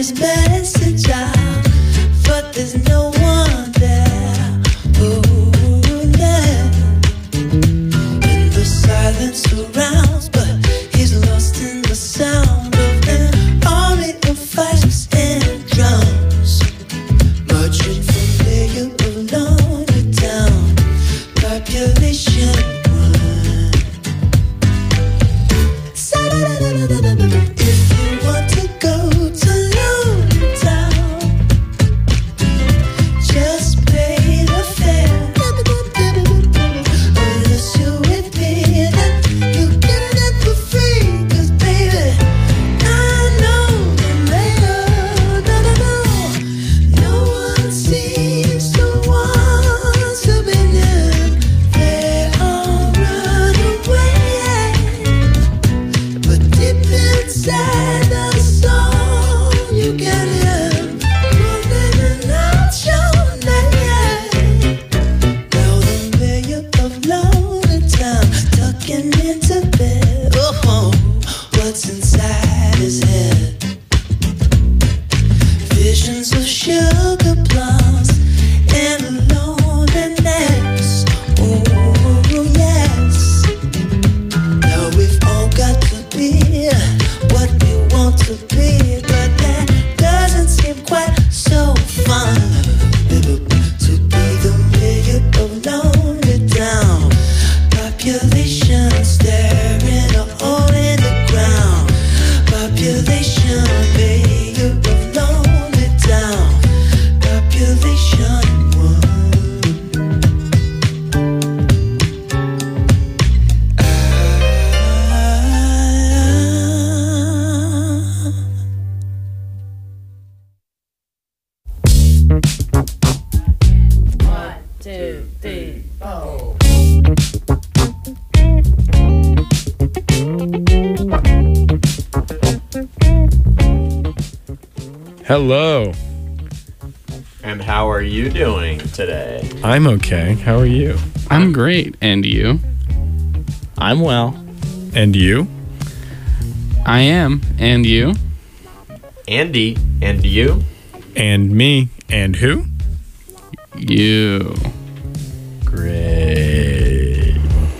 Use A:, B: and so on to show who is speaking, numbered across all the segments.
A: his message out, but there's no one there. Oh, yeah. And the silence surrounds, but he's lost in the sound of an army of fifes and drums, marching from layer of lonely town, population one. If you want to go to Lonely Town, just pay the fare. Unless you're with me, then you get it for free. 'Cause baby, I know the mayor. No one seems to want to be near. They all run away, but deep inside the soul, you can hear moving out your name. Now the mayor of Lonely Town tucking into bed. Oh, what's inside his head? Visions of sugar plums and loneliness. Oh, yes. Now we've all got to be what we want to be, but that doesn't seem quite so fun. To be the mayor of Lonely Town, population staring a hole in the ground. Population, mayor of Lonely Town, population one.
B: One, two, three, four.
C: Hello.
D: And how are you doing today?
C: I'm okay. How are you?
E: I'm great. And you?
D: I'm well.
C: And you?
E: I am. And you?
D: Andy, and you?
C: And me. And who?
E: You.
D: Great.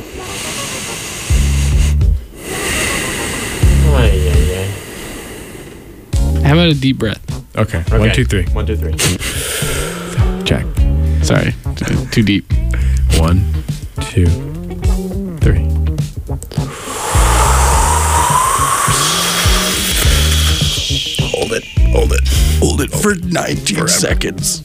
D: Ay, ay, ay.
E: How about a deep breath?
C: Okay.
D: Okay.
C: 1, 2, 3.
D: 1, 2, 3.
C: Check.
E: Sorry. Too deep.
C: 1, 2, 3. Hold it. Hold it. Hold it for 19 seconds.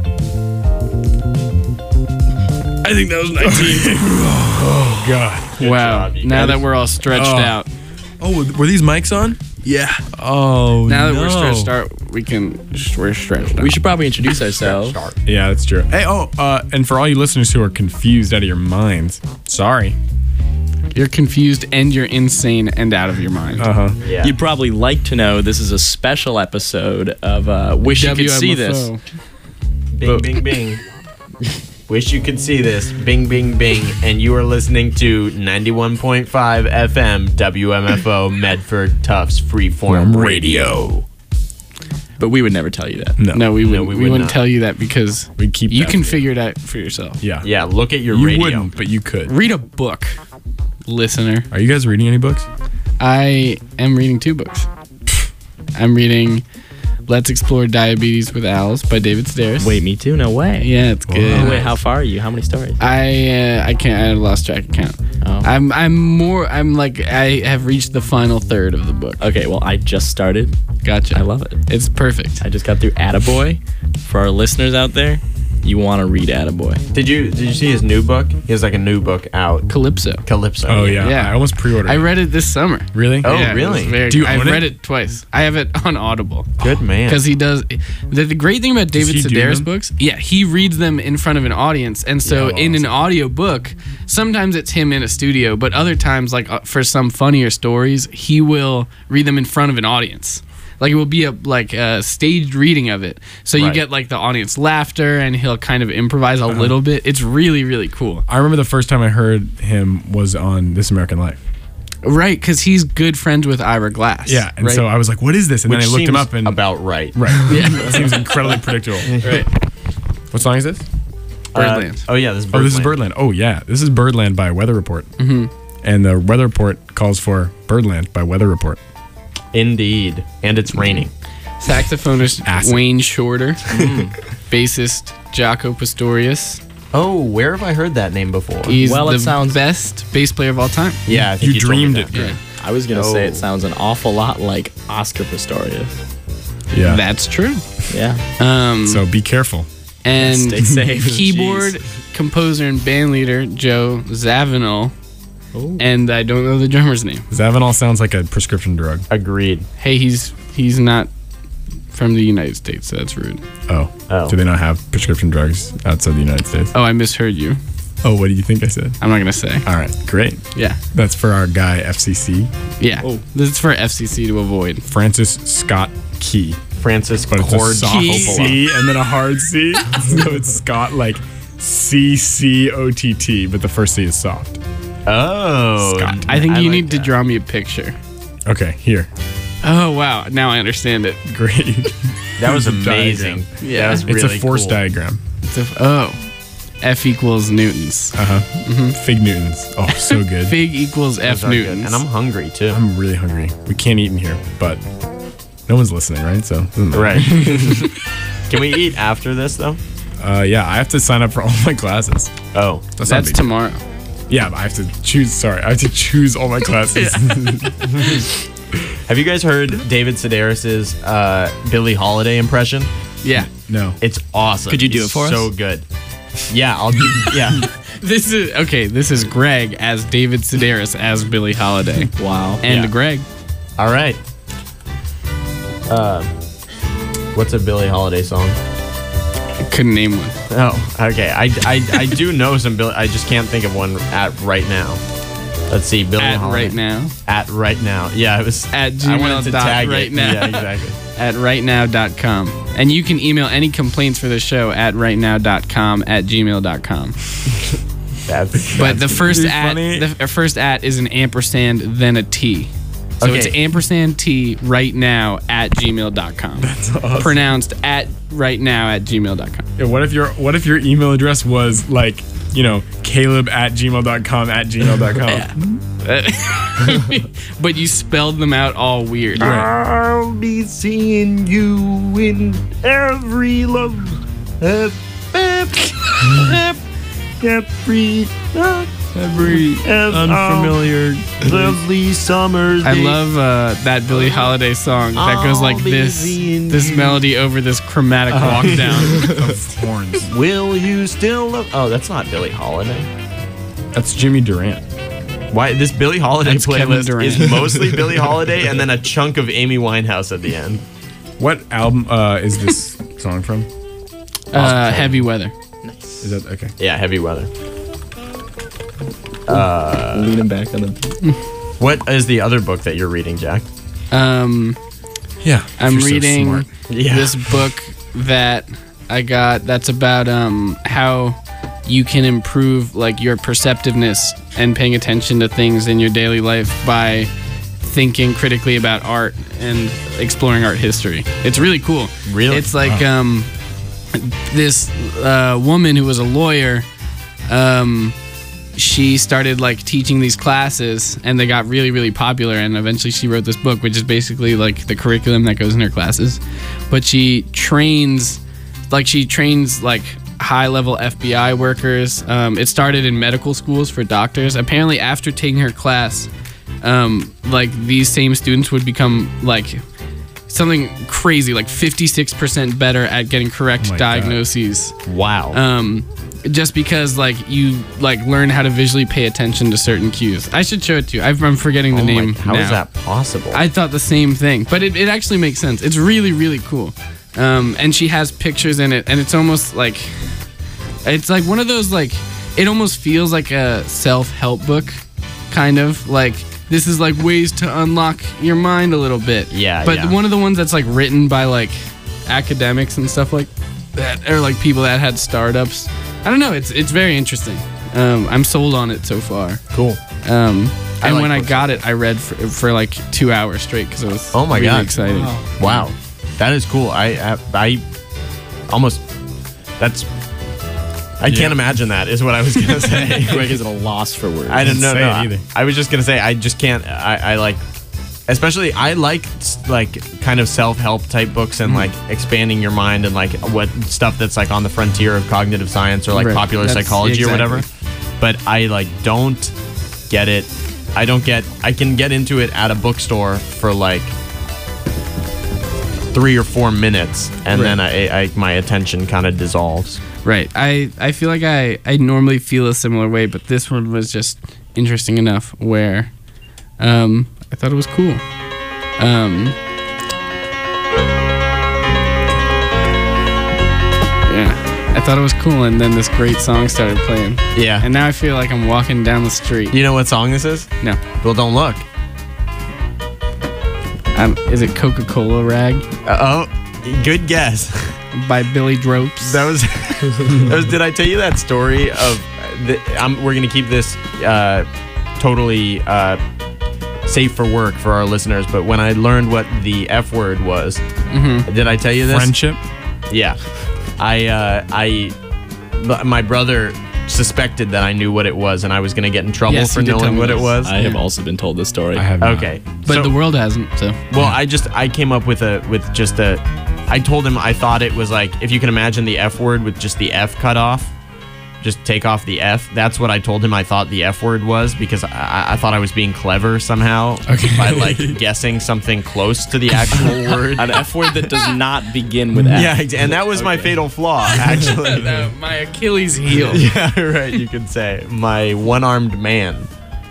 C: I think that was 19. Oh, God.
D: Good
E: Wow.
D: job, you
E: Now
D: guys.
E: that we're all stretched
C: Oh.
E: out.
C: Oh, were these mics on? Yeah. Oh,
E: Now that
C: no.
E: we're stretched out, we're stretched out.
F: We should probably introduce ourselves.
C: Yeah, that's true. Hey, and for all you listeners who are confused out of your minds, sorry.
E: You're confused and you're insane and out of your mind.
C: Uh-huh.
D: Yeah.
F: You'd probably like to know this is a special episode of Wish You Could See This.
E: WMFO.
D: Bing, bing, bing. Wish you could see this. Bing, bing, bing. And you are listening to 91.5 FM WMFO Medford Tufts Freeform Radio.
F: But we would never tell you that.
E: No, we wouldn't.
D: we
E: We
D: would
E: wouldn't
D: not.
E: tell you that because
C: We'd keep
E: you
C: that
E: can
C: for you.
E: figure it out for yourself.
C: Yeah.
D: Yeah, look at your
C: You
D: radio.
C: wouldn't, but you could.
E: Read a book, listener.
C: Are you guys reading any books?
E: I am reading 2 books. I'm reading Let's Explore Diabetes with Owls by David Sedaris.
F: Wait, me too? No way.
E: Yeah, it's good.
F: Oh, wait, how far are you? How many stories?
E: I can't. I lost track of count.
F: Oh.
E: I have reached the final third of the book.
F: Okay, well, I just started.
E: Gotcha.
F: I love it.
E: It's perfect.
F: I just got through Attaboy. For our listeners out there, you want to read Attaboy.
D: Did you see his new book? He has like a new book out.
E: Calypso.
D: Calypso.
C: Oh, yeah.
E: Yeah.
C: I almost pre-ordered
E: I
C: it.
E: read it this summer.
C: Really?
D: Oh,
E: Yeah, it was
D: really?
E: very-
C: Do you
E: I've
C: own it?
E: read it twice. I have it on Audible.
D: Good man.
E: Because he does. The great thing about David
C: he do
E: Sedaris
C: them?
E: books, yeah, he reads them in front of an audience. And so
C: Yeah,
E: in an audio book, sometimes it's him in a studio, but other times, like for some funnier stories, he will read them in front of an audience. Like it will be a staged reading of it. So you
D: Right.
E: get like the audience laughter and he'll kind of improvise a little bit. It's really, really cool.
C: I remember the first time I heard him was on This American Life.
E: Right, because he's good friends with Ira Glass.
C: Yeah, and
E: right?
C: so I was like, "What is this?" And
D: Which
C: then I looked him
D: seems
C: up, and
D: about right.
C: right, that seems incredibly predictable.
E: Right.
C: What song is this?
E: Birdland.
D: Oh yeah, this is
C: Oh,
D: Birdland.
C: this is Birdland. Oh yeah, this is Birdland by Weather Report. Mm-hmm. And the Weather Report calls for Birdland by Weather Report.
D: Indeed, and it's raining.
E: Saxophonist
C: Acid.
E: Wayne Shorter. Bassist Jaco Pastorius.
D: Oh, where have I heard that name before?
E: He's
F: Well, it
E: the
F: sounds-
E: best bass player of all time.
D: Yeah, I think
C: You
D: told me
C: dreamed
D: that.
C: it good.
F: I was gonna say
D: Oh.
F: it sounds an awful lot like Oscar Pistorius.
C: Yeah.
E: That's true.
F: Yeah.
C: So be careful.
E: And
F: Stay safe.
E: keyboard, composer, and bandleader Joe Zawinul.
F: Ooh.
E: And I don't know the drummer's name.
C: Zavinol sounds like a prescription drug.
D: Agreed.
E: Hey, he's not from the United States, so that's rude.
C: Oh.
D: Oh.
C: Do they not have prescription drugs outside the United States?
E: Oh, I misheard you.
C: Oh, what do you think I said?
E: I'm not gonna say.
C: All right, great.
E: Yeah,
C: That's for our guy FCC,
E: yeah.
F: Oh.
E: This is for FCC to avoid.
C: Francis Scott Key.
D: Francis
C: But it's a
D: Cord
C: soft
E: Key.
C: C and then a hard C. So it's Scott like CCOTT, but the first C is soft.
D: Oh,
C: Scott.
E: I think you
D: like
E: need to
D: that.
E: draw me a picture.
C: Okay, here.
E: Oh wow, now I understand it.
C: Great.
D: That was
C: It's a
D: amazing.
C: diagram.
E: Yeah.
D: that was
C: It's
D: really
C: a force
D: cool.
C: diagram.
E: It's F equals newtons.
C: Fig Newtons. Oh, so good.
E: Fig equals F
D: Those are good.
E: newtons.
D: And I'm hungry too.
C: I'm really hungry. We can't eat in here, but no one's listening, right? So it doesn't matter.
D: Right. Can we eat after this though?
C: Yeah, I have to sign up for all my classes.
D: Oh,
C: That's, not
E: That's
C: big.
E: tomorrow.
C: Yeah, but I have to choose. Sorry, I have to choose all my classes.
D: have you guys heard David Sedaris's Billie Holiday impression?
E: Yeah.
C: No.
D: It's awesome.
F: Could you do
D: He's
F: it for us?
D: So good. Yeah, I'll do. Yeah.
E: This is okay. This is Greg as David Sedaris as Billie Holiday.
F: Wow.
E: And
D: Yeah.
E: Greg.
D: All right. What's a Billie Holiday song?
E: I couldn't name one.
D: Oh, okay. I do know some Billie. I just can't think of one at right now. Let's see, Billie
E: At
D: Holiday.
E: right now.
D: At right now. Yeah, it was
E: At
D: I wanted to
E: gmail dot
D: tag
E: right
D: it.
E: now.
D: Yeah, exactly.
E: At rightnow.com. And you can email any complaints for the show at rightnow.com at gmail.com. But the first
C: pretty
E: at
C: funny.
E: the first at is an ampersand then a T. So
D: Okay.
E: it's ampersand T right now at gmail.com. That's awesome. Pronounced at right now at gmail.com.
C: Yeah, what if your email address was like, Caleb@gmail.com@gmail.com?
E: But you spelled them out all weird.
D: I'll be seeing you in every love. Every unfamiliar, lovely summers.
E: I love that Billie Holiday song that goes like
D: I'll be
E: this
D: seeing
E: this
D: you.
E: melody over this chromatic walk down.
C: Of horns.
D: Will you still love? Oh, that's not Billie Holiday.
C: That's Jimmy Durant.
D: Why this Billie Holiday
E: That's Kevin
D: playlist
E: Durant.
D: is mostly Billie Holiday and then a chunk of Amy Winehouse at the end.
C: What album is this song from?
E: Heavy Weather.
C: Is that okay?
D: Yeah, Heavy Weather.
F: Leaning back on the.
D: What is the other book that you're reading, Jack?
C: Yeah.
E: I'm
C: You're so
E: reading
C: smart.
D: Yeah.
E: this book that I got that's about how you can improve like your perceptiveness and paying attention to things in your daily life by thinking critically about art and exploring art history. It's really cool.
D: Really?
E: It's like this woman who was a lawyer she started like teaching these classes and they got really, really popular, and eventually she wrote this book, which is basically like the curriculum that goes in her classes. But she trains like high level FBI workers. It started in medical schools for doctors. Apparently after taking her class, like these same students would become like something crazy, like 56% better at getting correct
C: Oh my God.
E: diagnoses.
D: Wow.
E: Just because like you like learn how to visually pay attention to certain cues. I should show it to you. I'm forgetting the name
D: How
E: now.
D: is that possible?
E: I thought the same thing, but it actually makes sense. It's really, really cool. And she has pictures in it, and it's almost like it's like one of those like it almost feels like a self-help book, kind of like this is like ways to unlock your mind a little bit.
D: Yeah,
E: But
D: yeah.
E: one of the ones that's like written by like academics and stuff like that, or like people that had startups. I don't know. It's very interesting. I'm sold on it so far.
D: cool.
E: And
D: like
E: when I
D: books
E: got
D: like
E: it, I read for like 2 hours straight because I was
D: Oh my
E: really
D: God.
E: excited.
D: Wow, that is cool. I almost that's. I can't imagine that. Is what I was gonna say.
F: Greg is at a loss for words.
D: I don't know.
C: say
D: No,
C: it either.
D: I was just gonna say I just can't. I like, especially I like kind of self-help type books and like expanding your mind and like what stuff that's like on the frontier of cognitive science or like
E: Right.
D: popular
E: That's-
D: psychology or whatever.
E: exactly.
D: But I like don't get it. I can get into it at a bookstore for like 3 or 4 minutes and then I my attention kind of dissolves.
E: Right. I feel like I normally feel a similar way, but this one was just interesting enough where I thought it was cool. Yeah, I thought it was cool, and then this great song started playing.
D: Yeah.
E: And now I feel like I'm walking down the street.
D: You know what song this is?
E: No.
D: Well, don't look.
E: Is it Coca-Cola Rag
D: Oh, good guess.
E: by Billy Dropes?
D: That was, Did I tell you that story of? We're gonna keep this totally safe for work for our listeners. But when I learned what the F word was, did I tell you this?
C: Friendship.
D: Yeah, my brother suspected that I knew what it was, and I was gonna get in trouble
E: Yes,
D: for
E: you did tell
D: knowing
E: me
D: what it
E: this.
D: was.
F: I have also been told this story.
C: I have. Not.
D: Okay,
E: but
D: so-
E: the world hasn't, so.
D: Well, I came up with I told him I thought it was like, if you can imagine the F word with just the F cut off, just take off the F. That's what I told him I thought the F word was, because I thought I was being clever somehow by like guessing something close to the actual word.
F: An F word that does not begin with F.
D: Yeah, and that was my fatal flaw, actually.
E: My Achilles heel.
D: Yeah, right, you could say. My one-armed man.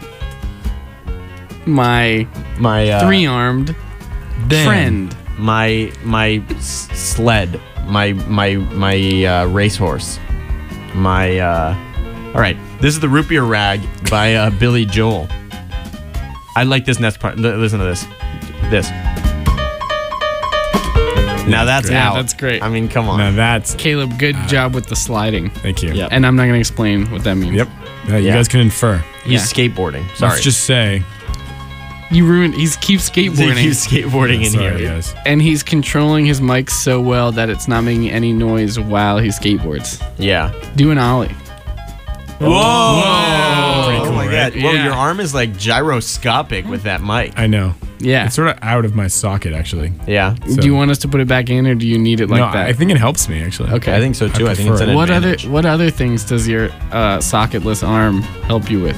E: My
D: My
E: three-armed friend.
D: my sled, my racehorse, my all right, this is the Root Beer Rag by Billy Joel. I like this next part. Listen to this. Now that's
E: Yeah,
D: out.
E: that's great.
D: I mean, come on.
C: Now that's.
E: Caleb, good job with the sliding.
C: Thank you.
F: Yep.
C: Yeah.
E: And I'm not going to explain what that means.
C: Yep. You
D: Yeah.
C: guys can infer.
D: He's
E: Yeah.
D: skateboarding. Sorry.
C: Let's just say.
E: You ruined. He keeps skateboarding.
D: He's skateboarding in
C: Sorry,
D: here.
C: guys.
E: And he's controlling his mic so well that it's not making any noise while he skateboards.
D: Yeah.
E: Do an ollie.
D: Whoa!
C: Pretty cool,
D: Oh my
C: right?
D: god! Whoa,
E: Yeah.
D: your arm is like gyroscopic with that mic.
C: I know.
E: Yeah.
C: It's sort of out of my socket, actually.
D: Yeah.
C: So-
E: Do you want us to put it back in, or do you need it like
C: no,
E: that?
C: I think it helps me, actually.
E: Okay.
D: I think so too. I think it's
C: prefer
D: an
E: What
D: advantage.
E: other things does your socketless arm help you with?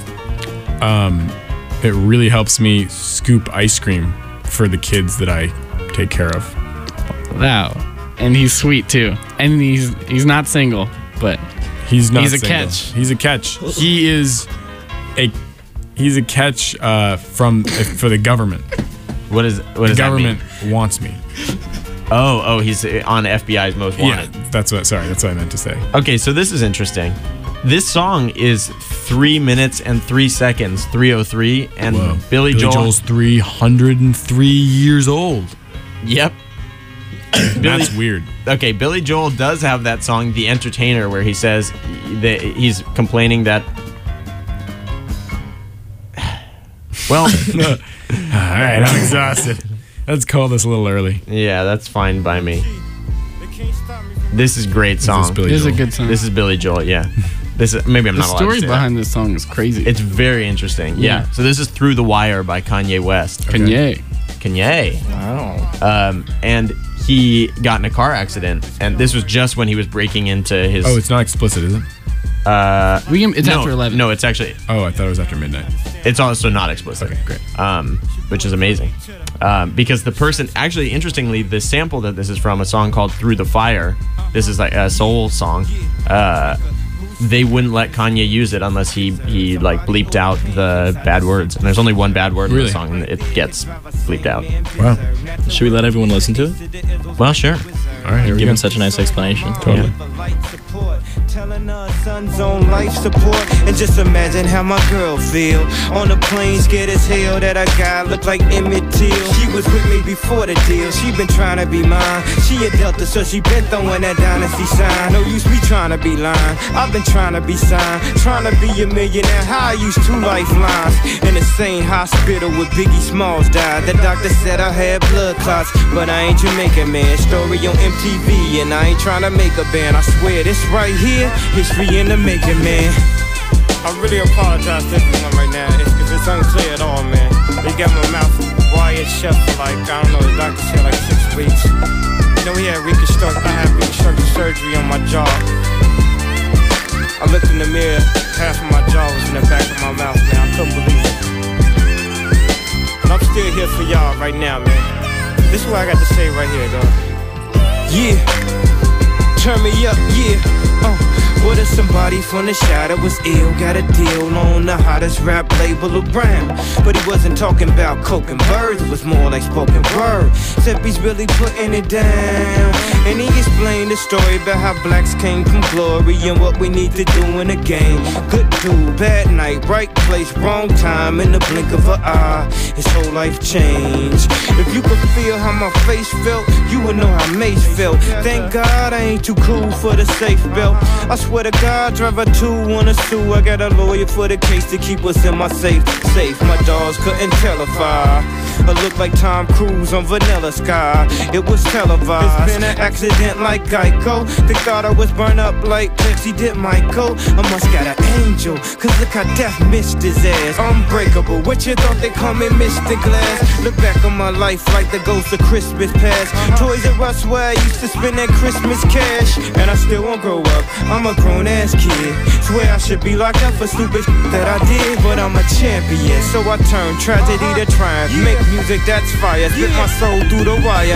C: It really helps me scoop ice cream for the kids that I take care of.
E: Wow. And he's sweet too. And he's not single, but
C: He's not
E: He's a
C: single.
E: catch.
C: He's a catch. He's a catch for the government.
D: What does
C: The government wants me.
D: that mean? Oh, he's on FBI's Most Wanted.
C: Yeah, that's what I meant to say.
D: Okay, so this is interesting. This song is 3 minutes and 3 seconds, 3:03, and
C: Whoa.
D: Billy Joel.
C: Joel's 303 years old.
D: Yep.
C: That's weird.
D: Okay, Billy Joel does have that song, "The Entertainer," where he says that he's complaining that. Well,
C: All right, I'm exhausted. Let's call this a little early.
D: yeah, that's fine by me. This is a great song.
C: This is Billy
E: this is a
C: Joel.
E: good song.
D: This is Billy Joel. Yeah. This is maybe I'm
E: the
D: not allowed to
E: story
D: say that.
E: behind this song is crazy.
D: It's very interesting. Yeah.
E: Yeah.
D: So this is "Through the Wire" by Kanye West.
E: Kanye.
D: Kanye.
F: Wow.
D: And he got in a car accident, and this was just when he was breaking into his.
C: Oh, it's not explicit, is it?
E: It's
D: no,
E: after 11.
D: No, it's actually.
C: Oh, I thought it was after midnight.
D: It's also not explicit.
C: Okay, great.
D: Which is amazing. Because the person, actually, interestingly, the sample that this is from, a song called "Through the Fire," this is like a soul song. They wouldn't let Kanye use it unless he like bleeped out the bad words. And there's only one bad word in
C: Really?
D: the song, and it gets bleeped out.
C: Wow.
F: Should we let everyone listen to it?
D: Well, sure.
C: All right, here we go.
F: Given such a nice explanation.
C: Totally.
G: telling her son's on life support. And just imagine how my girl feel on the plane, scared as hell that a guy looked like Emmett Till. She was with me before the deal, she been trying to be mine. She a Delta, so she been throwing that dynasty sign. No use me trying to be lying, I've been trying to be signed, trying to be a millionaire. How I used 2 lifelines in the same hospital where Biggie Smalls died. The doctor said I had blood clots, but I ain't Jamaican, man. Story on MTV, and I ain't trying to make a band. I swear this right here, history in the making, man. I really apologize to everyone right now, if it's unclear at all, man. They got my mouth wired shut for like, I don't know, the doctor said like 6 weeks. You know, I had reconstructive surgery on my jaw. I looked in the mirror, half of my jaw was in the back of my mouth, man. I couldn't believe it. But I'm still here for y'all right now, man. This is what I got to say right here, dog. Yeah, turn me up, yeah. What if somebody from the shadow was ill, got a deal on the hottest rap label around? But he wasn't talking about coke and birds, it was more like spoken word. Except he's really putting it down. And he explained the story about how blacks came from glory and what we need to do in the game. Good dude, bad night, right place, wrong time, in the blink of an eye, his whole life changed. If you could feel how my face felt, you would know how Mace felt. Thank God I ain't too cool for the safe belt. I swear to God, driver 2 wanna sue. I got a lawyer for the case to keep us in my safe. My dogs couldn't tell if I look like Tom Cruise on Vanilla Sky. It was televised. It's been an accident like Geico. They thought I was burned up like Pepsi did Michael. I must got an angel, cause look how death missed his ass. Unbreakable, what you thought they call me Mr. Glass? Look back on my life like the ghost of Christmas past. Toys R Us where I used to spend that Christmas cash. And I still won't grow up, I'm a grown ass kid. Swear I should be locked up for stupid that I did, but I'm a champion, so I turn tragedy to triumph. Make music that's fire, spit my soul through the wire.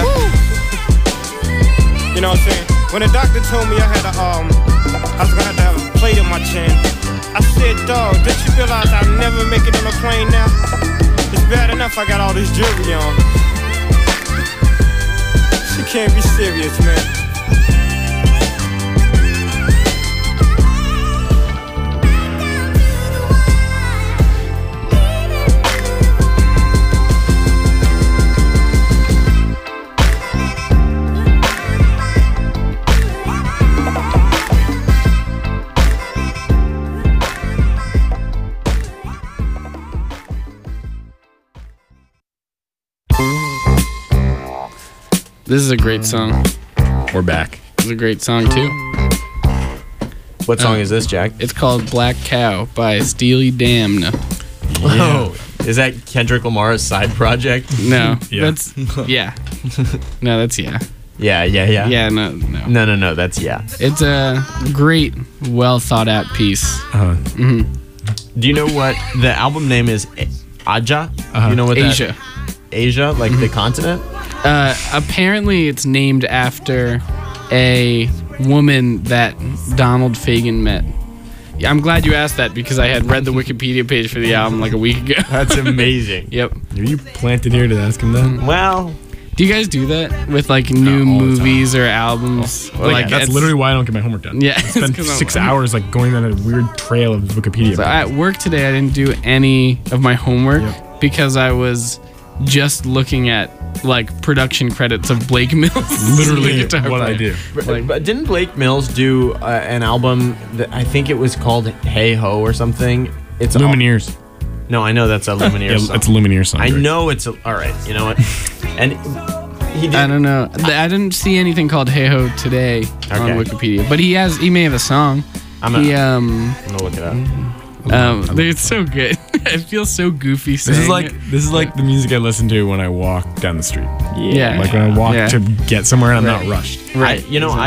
G: You know what I'm saying? When the doctor told me I was gonna have to have a plate in my chin, I said, dog, did you realize I'll never make it on a plane now? It's bad enough I got all this jewelry on. She can't be serious, man.
E: This is a great song.
C: We're back.
E: It's a great song too.
D: What song is this, Jack?
E: It's called Black Cow by Steely Dan.
D: Oh, is that Kendrick Lamar's side project?
E: No,
C: Yeah.
E: that's yeah. No, that's yeah.
D: Yeah.
E: Yeah, no.
D: No, that's yeah.
E: It's a great, well thought out piece.
D: Do you know what the album name is? Aja? You know what
E: Asia.
D: Asia, like the continent?
E: Apparently, it's named after a woman that Donald Fagen met. Yeah, I'm glad you asked that because I had read the Wikipedia page for the album like a week ago.
D: That's amazing.
E: Yep.
C: Are you planted here to ask him that?
D: Well,
E: do you guys do that with like new
C: all the time.
E: movies or albums?
C: Well,
E: like
C: that's
E: it's-
C: literally why I don't get my homework done.
E: Yeah,
C: I spend
E: it's 'cause I'm-
C: 6 hours like going on a weird trail of Wikipedia.
E: So at work today, I didn't do any of my homework because I was just looking at like production credits of Blake Mills.
C: Literally
E: the guitar
C: what I
E: player.
C: do.
D: but didn't Blake Mills do an album that I think it was called Hey Ho or something? It's
C: Lumineers.
D: No, I know that's a Lumineers
C: Yeah,
D: song.
C: it's a Lumineers song.
D: I
C: Greg.
D: know it's all right. You know what? And he did.
E: I don't know. I didn't see anything called Hey Ho today on
D: Okay.
E: Wikipedia, but he may have a song.
D: I'm gonna
E: He
D: look it up.
E: it's so good. It feels so goofy.
C: This is
E: saying
C: like
E: it.
C: the music I listen to when I walk down the street.
E: Yeah.
C: Like when I walk
E: Yeah.
C: to get somewhere and I'm
E: Right.
C: not rushed.
E: Right.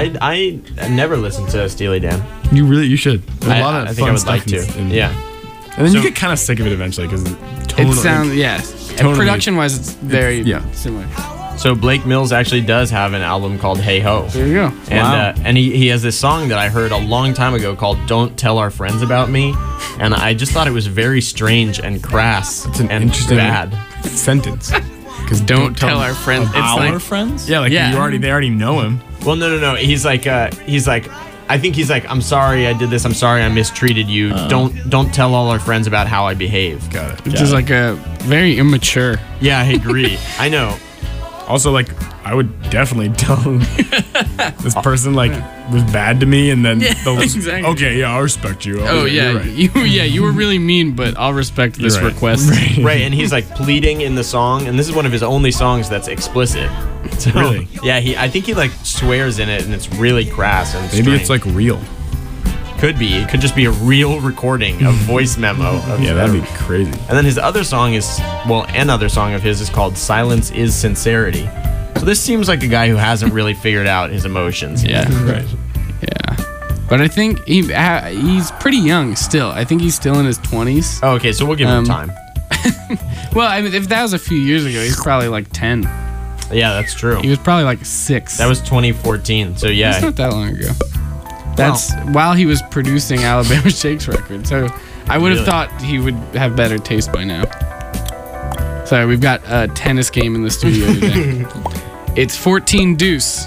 D: I never listened to Steely Dan.
C: You should. There's a lot of
D: I think
C: fun
D: I would
C: stuff
D: like to.
C: in-
D: Yeah.
C: And then
D: So-
C: you get kind of sick of it eventually because
E: It sounds
C: Totally.
E: production wise, it's very
C: yeah.
E: similar.
D: So Blake Mills actually does have an album called Hey Ho.
E: There you go.
D: And he has this song that I heard a long time ago called "Don't Tell Our Friends About Me," and I just thought it was very strange and crass
C: an
D: and
C: interesting
D: bad.
C: sentence. Because
E: Don't tell our friends. It's
F: Our
E: like
F: friends?
C: Yeah, like
E: Yeah.
C: they already know him.
D: Well, no. He's like I think he's like, I'm sorry I did this. I'm sorry I mistreated you. Don't tell all our friends about how I behave.
C: Got it.
E: Which is like a very immature.
D: Yeah, I agree. I know.
C: Also, like, I would definitely tell this person like was bad to me, and then they'll
E: exactly.
C: okay, yeah, I'll respect you.
E: Oh yeah,
C: You're right.
E: you were really mean, but I'll respect this
C: You're right.
E: request.
D: Right, and he's like pleading in the song, and this is one of his only songs that's explicit. So,
C: Really?
D: Yeah, I think he like swears in it, and it's really crass and
C: Maybe it's
D: strange.
C: like real.
D: Could be. It could just be a real recording, a voice memo. Of
C: Yeah, that'd be crazy.
D: And then his other song is, well, another song of his is called Silence is Sincerity. So this seems like a guy who hasn't really figured out his emotions.
E: Yeah,
C: Right.
E: yeah. But I think he's pretty young still. I think he's still in his 20s.
D: Oh, okay, so we'll give him time.
E: Well, I mean, if that was a few years ago, he's probably like 10.
D: Yeah, that's true.
E: He was probably like 6.
D: That was 2014, so
E: That's
D: yeah.
E: not that long ago. That's while he was producing Alabama Shakes record. So I would have
D: Really?
E: thought he would have better taste by now. Sorry, we've got a tennis game in the studio today. It's 14 deuce.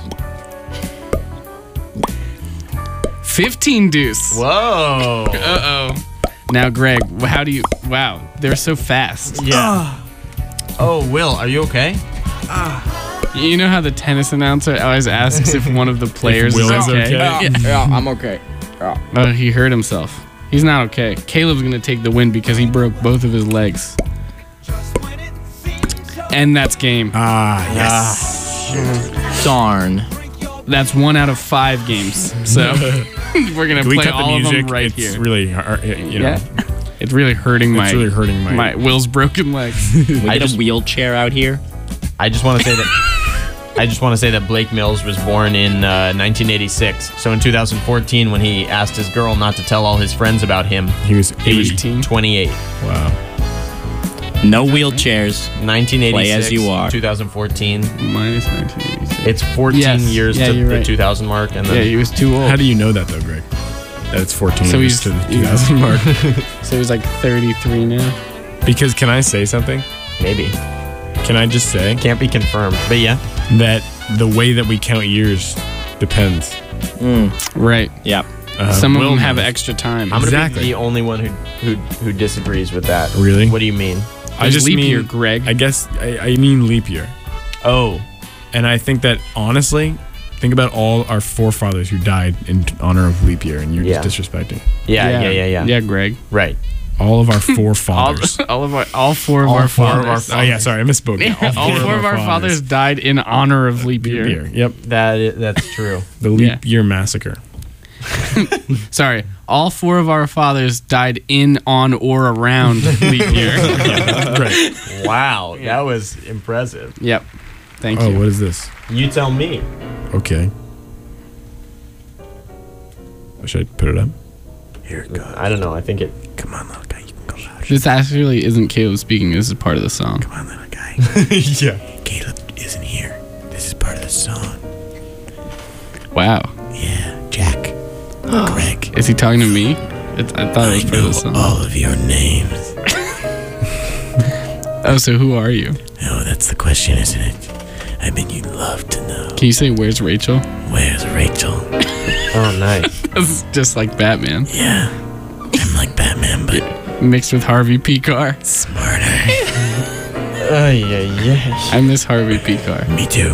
E: 15 deuce.
D: Whoa.
E: Uh-oh. Now, Greg, how do you... Wow, they're so fast.
D: Yeah. Oh, Will, are you okay?
E: You know how the tennis announcer always asks if one of the players
C: Will
E: is
C: is
E: okay?
C: okay?
F: Yeah, I'm okay.
E: Oh, he hurt himself. He's not okay. Caleb's going to take the win because he broke both of his legs. And that's game.
C: Ah, yes.
F: Darn.
E: That's 1 out of 5 games. So we're going
C: Can
E: to
C: we
E: play
C: cut the
E: all of
C: music?
E: them right
C: It's
E: here.
C: really hard, you know.
E: Yeah. It's really hurting my...
C: It's really hurting my...
E: Will's broken legs.
F: We get a wheelchair out here.
D: I just want to say that Blake Mills was born in 1986. So in 2014, when he asked his girl not to tell all his friends about him,
C: He was 80.
E: 18.
D: 28.
C: Wow.
F: No wheelchairs.
D: 1986.
F: Play as you are.
D: 2014.
E: Minus 1986.
D: It's 14
E: Yes.
D: years
E: Yeah,
D: to
E: you're
D: the
E: right.
D: 2000 mark, and
E: Yeah,
D: then
E: he was too old.
C: How do you know that, though, Greg? That it's 14
E: So
C: years
E: he's-
C: to the 2000 mark.
E: So he's like 33 now.
C: Because can I say something?
D: maybe
C: Can I just say
D: can't be confirmed, but yeah.
C: that the way that we count years depends.
E: Right.
F: Yep.
E: Some of
C: Will
E: them have
C: knows.
E: extra time.
D: I'm gonna
C: Exactly.
D: be the only one who disagrees with that.
C: Really?
D: What do you mean?
C: I just
E: leap
C: mean,
E: year, Greg.
C: I guess I mean leap year.
D: Oh,
C: And I think that honestly, think about all our forefathers who died in honor of leap year, and you're
D: Yeah.
C: just disrespecting
D: yeah.
E: Yeah, Greg.
D: Right.
C: all of our forefathers.
E: All four of our fathers.
C: Oh yeah, sorry, I misspoke. Yeah,
E: All four of our fathers died in honor of leap year.
C: Leap year. Yep,
D: That's true.
C: the leap
E: Yeah.
C: year massacre.
E: Sorry, all four of our fathers died in, on, or around leap year.
C: Right.
D: Wow, that was impressive.
E: Yep. Thank
C: Oh,
E: you.
C: what is this?
D: You tell me.
C: Okay. Should I put it up?
D: Here it goes. I don't know. I think it.
C: Come on, little guy, you can go louder.
E: This actually isn't Caleb speaking. This is part of the song.
C: Come on, little guy.
D: Yeah.
C: Caleb isn't here. This is part of the song.
E: Wow.
C: Yeah, Jack. Greg.
E: Is he talking to me? I thought it was part of the song.
C: all of your names.
E: Oh, so who are you?
C: Oh, that's the question, isn't it? I mean, you'd love to know.
E: Can you say where's Rachel?
C: Where's Rachel?
D: Oh, nice.
E: That's just like Batman.
C: Yeah, I'm like Batman, but
E: Mixed with Harvey Picar.
C: smarter.
D: Yeah.
E: I miss Harvey Picar.
C: Me too.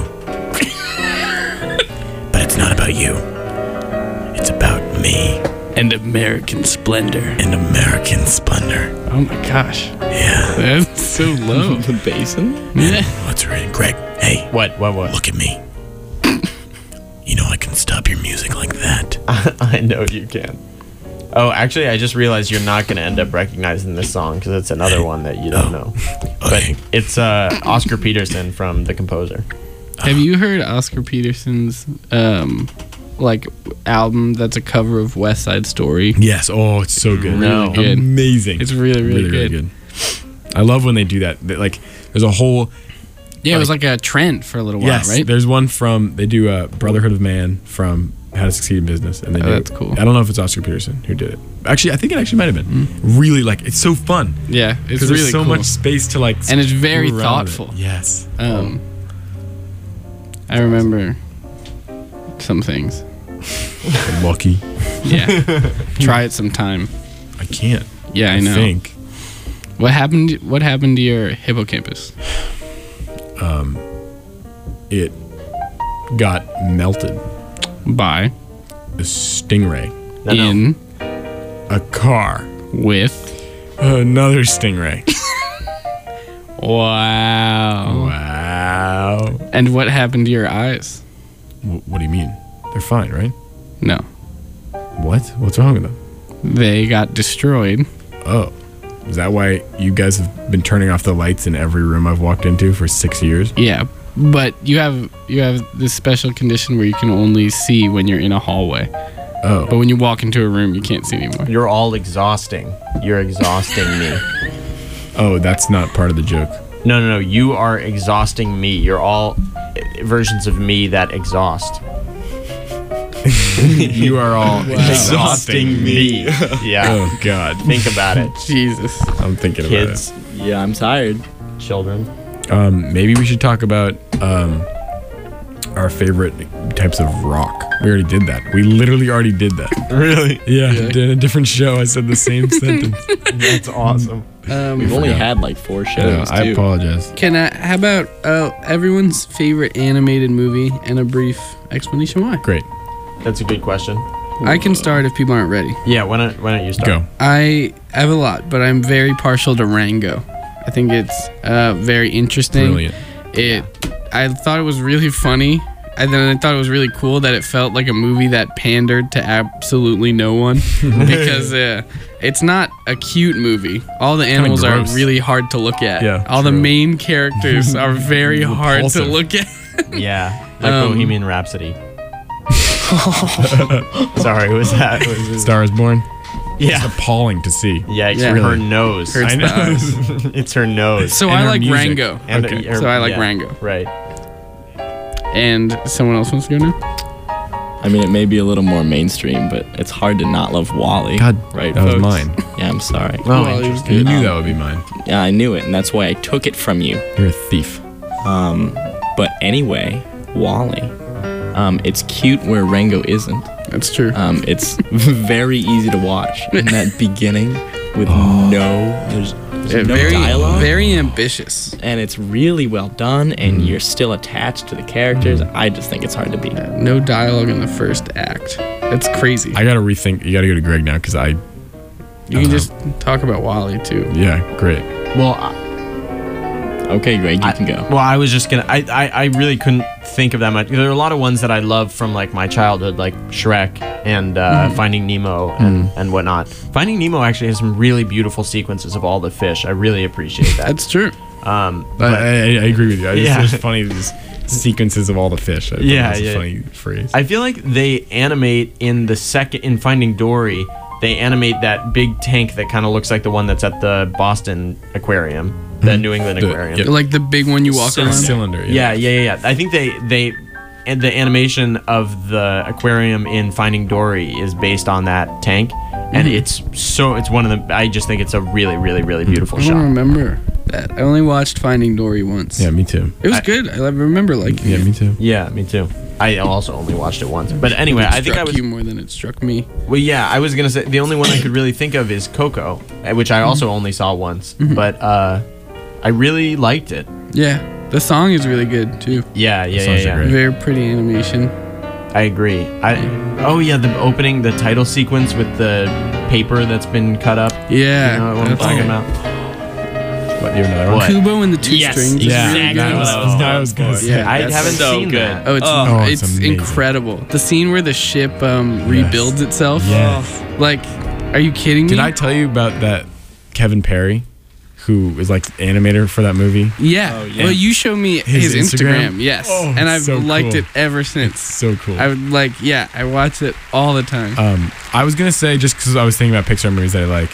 C: But it's not about you. It's about me
E: And American Splendor.
C: and American splendor.
E: Oh my gosh.
C: Yeah.
E: That's so low.
F: The basin?
E: Yeah.
C: What's right, Greg? Hey,
D: What?
C: look at me. You know I can stop your music like that.
D: I know you can. Oh, actually, I just realized you're not going to end up recognizing this song because it's another one that you don't know.
C: Okay.
D: But it's Oscar Peterson from The Composer.
E: Have you heard Oscar Peterson's album that's a cover of West Side Story?
C: Yes. Oh, it's so good.
D: No.
E: Good.
C: Amazing.
E: It's really, really good.
C: I love when they do that. Like, there's a whole.
E: Yeah, it was like a trend for a little while,
C: Yes.
E: right?
C: There's one from. They do Brotherhood of Man from How to Succeed in Business, and they do.
E: that's cool.
C: I don't know if it's Oscar Peterson who did it. Actually, I think it actually might have been. Really, like, it's so fun.
E: Yeah, it's
C: Because
E: really
C: there's so
E: cool.
C: much space to like.
E: And it's very
C: screw around with it.
E: thoughtful.
C: Yes.
E: I remember some things.
C: Lucky.
E: Yeah. Try it sometime.
C: I can't.
E: Yeah, I know.
C: think.
E: What happened to your hippocampus?
C: It got melted.
E: By
C: A stingray.
E: in
C: A car.
E: with
C: Another stingray.
E: wow.
C: Wow.
E: And what happened to your eyes?
C: What do you mean? They're fine, right?
E: No.
C: What? What's wrong with them?
E: They got destroyed.
C: Oh. Is that why you guys have been turning off the lights in every room I've walked into for 6 years?
E: Yeah. But you have this special condition where you can only see when you're in a hallway.
C: Oh.
E: But when you walk into a room, you can't see anymore.
D: You're all exhausting. You're exhausting me.
C: Oh, that's not part of the joke.
D: No. You are exhausting me. You're all versions of me that exhaust.
C: You are all
D: Exhausting me. Yeah.
C: Oh, God.
D: Think about it.
E: Jesus.
C: I'm thinking
D: Kids,
F: Yeah, I'm tired.
D: children.
C: about it. Maybe we should talk about our favorite types of rock. We already did that. We literally already did that.
D: Really?
C: Yeah, in a different show, I said the same sentence.
D: That's awesome.
F: We've only had like 4 shows.
C: I
F: too.
C: apologize.
E: How about everyone's favorite animated movie and a brief explanation why?
C: Great.
D: That's a good question.
E: I can start if people aren't ready.
D: Yeah, why don't you start?
C: Go.
E: I have a lot, but I'm very partial to Rango. I think it's very interesting.
C: Brilliant.
E: I thought it was really funny. And then I thought it was really cool that it felt like a movie that pandered to absolutely no one because it's not a cute movie. All the animals are
C: gross.
E: really hard to look at.
C: Yeah,
E: All the
C: true.
E: main characters are very hard to
C: Repulsive.
E: look at.
D: Yeah, like Bohemian Rhapsody. Sorry, was that?
C: Star is Born.
D: Yeah.
C: Appalling to see.
D: Yeah, it's
E: Yeah.
D: her nose.
E: Hurts
C: I
E: the
C: know.
E: eyes.
D: It's her nose.
E: So
C: And
E: I
C: her
E: like
C: music.
E: Rango.
D: And
C: Okay.
D: her-
E: So I like
D: yeah,
E: Rango.
D: Right.
E: And someone else wants to go now?
F: I mean, it may be a little more mainstream, but it's hard to not love Wally.
C: God,
F: right?
C: that was
F: folks?
C: mine.
F: Yeah, I'm sorry.
D: Oh,
E: Well, it was
C: You
E: good.
C: knew that would be mine.
F: Yeah, I knew it, and that's why I took it from you.
C: You're a thief.
F: But anyway, Wally. It's cute where Rango isn't.
E: That's true.
F: It's very easy to watch in that beginning with there's no
E: very,
F: dialogue.
E: very ambitious.
F: And it's really well done, and you're still attached to the characters. I just think it's hard to beat.
E: No dialogue in the first act. That's crazy.
C: I gotta rethink. You gotta go to Greg now because
E: You can just talk about Wally too.
C: yeah, great.
D: Well,
F: Okay, Greg, you can go.
D: Well, I was just gonna. I really couldn't think of that much. There are a lot of ones that I love from like my childhood, like Shrek and Finding Nemo and whatnot. Finding Nemo actually has some really beautiful sequences of all the fish. I really appreciate that.
E: That's true.
C: I agree with you.
D: Yeah.
C: It's just funny these sequences of all the fish. I thought
D: Yeah,
C: that was a
D: yeah.
C: funny phrase.
D: I feel like they animate in Finding Dory. They animate that big tank that kind of looks like the one that's at the Boston Aquarium, the New England
C: The-
D: Aquarium.
C: yeah.
E: Like the big one you walk around.
C: Cylinder.
D: Yeah. I think they and the animation of the aquarium in Finding Dory is based on that tank, and it's one of the. I just think it's a really, really, really beautiful
E: I don't
D: shot.
E: remember that. I only watched Finding Dory once.
C: Yeah, me too.
E: It was good. I remember liking
C: Yeah,
E: it.
C: me too.
D: Yeah, me too. I also only watched it once, but anyway,
E: It
D: I think I
E: struck
D: was.
E: you more than it struck me.
D: Well, yeah, I was gonna say the only one I could really think of is Coco, which I also only saw once, but I really liked it.
E: Yeah, the song is really good too.
D: Yeah.
C: songs are great.
E: Very pretty animation.
D: I agree. The opening, the title sequence with the paper that's been cut up.
E: Yeah,
D: You know what I'm
E: that's
D: talking
E: good.
D: about?
C: What, you have another one?
D: What?
E: Kubo and the Two
F: Yes,
E: Strings. is
C: Yeah,
E: really
F: exactly
E: good.
F: what I was
C: that was good.
E: Yeah,
D: I
E: that's
D: haven't
F: so
D: seen
F: good.
D: that.
E: Oh, it's
C: it's
E: it's
C: amazing.
E: incredible. The scene where the ship rebuilds itself.
C: Yes.
E: Like, are you kidding me?
C: Did I tell you about that Kevin Perry, who is like the animator for that movie?
E: Yeah.
F: Oh, yeah.
E: Well, you showed me
C: His
E: his Instagram.
C: Instagram?
E: Yes.
C: Oh,
E: and I've
C: so
E: liked
C: cool.
E: it ever since.
C: So cool.
E: I would like, yeah, I watch it all the time.
C: I was gonna say, just because I was thinking about Pixar movies that I like,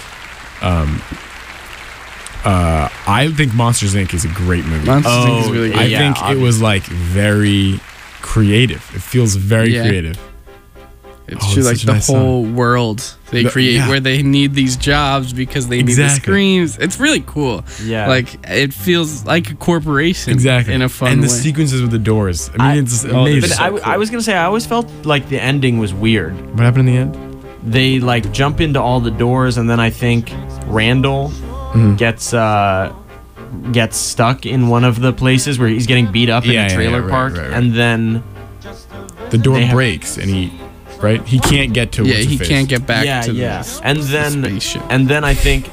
C: I think Monsters Inc. is a great movie.
E: Monsters Inc. is really good.
C: I
D: Yeah,
C: think it was like very creative. It feels very
E: Yeah.
C: creative.
E: It's
C: Oh,
E: true,
C: it's
E: like
C: such a
E: the
C: nice
E: whole world they create
C: yeah.
E: where they need these jobs because they need the
C: Exactly.
E: screens. It's really cool.
D: Yeah.
E: Like it feels like a corporation.
C: Exactly.
E: In a fun
C: and
E: way.
C: the sequences with the doors. I mean, it's amazing.
D: But I was gonna say I always felt like the ending was weird.
C: What happened in the end?
D: They like jump into all the doors, and then I think Randall
C: Mm-hmm.
D: gets stuck in one of the places where he's getting beat up in
C: Yeah,
D: a
C: yeah,
D: trailer
C: yeah, right,
D: park,
C: right, right.
D: and then
C: The door
D: They have-
C: breaks and he can't get to
E: yeah,
C: what's
E: he
C: his face.
E: can't get back to
D: yeah,
E: the
D: and then
E: spaceship.
D: and then I think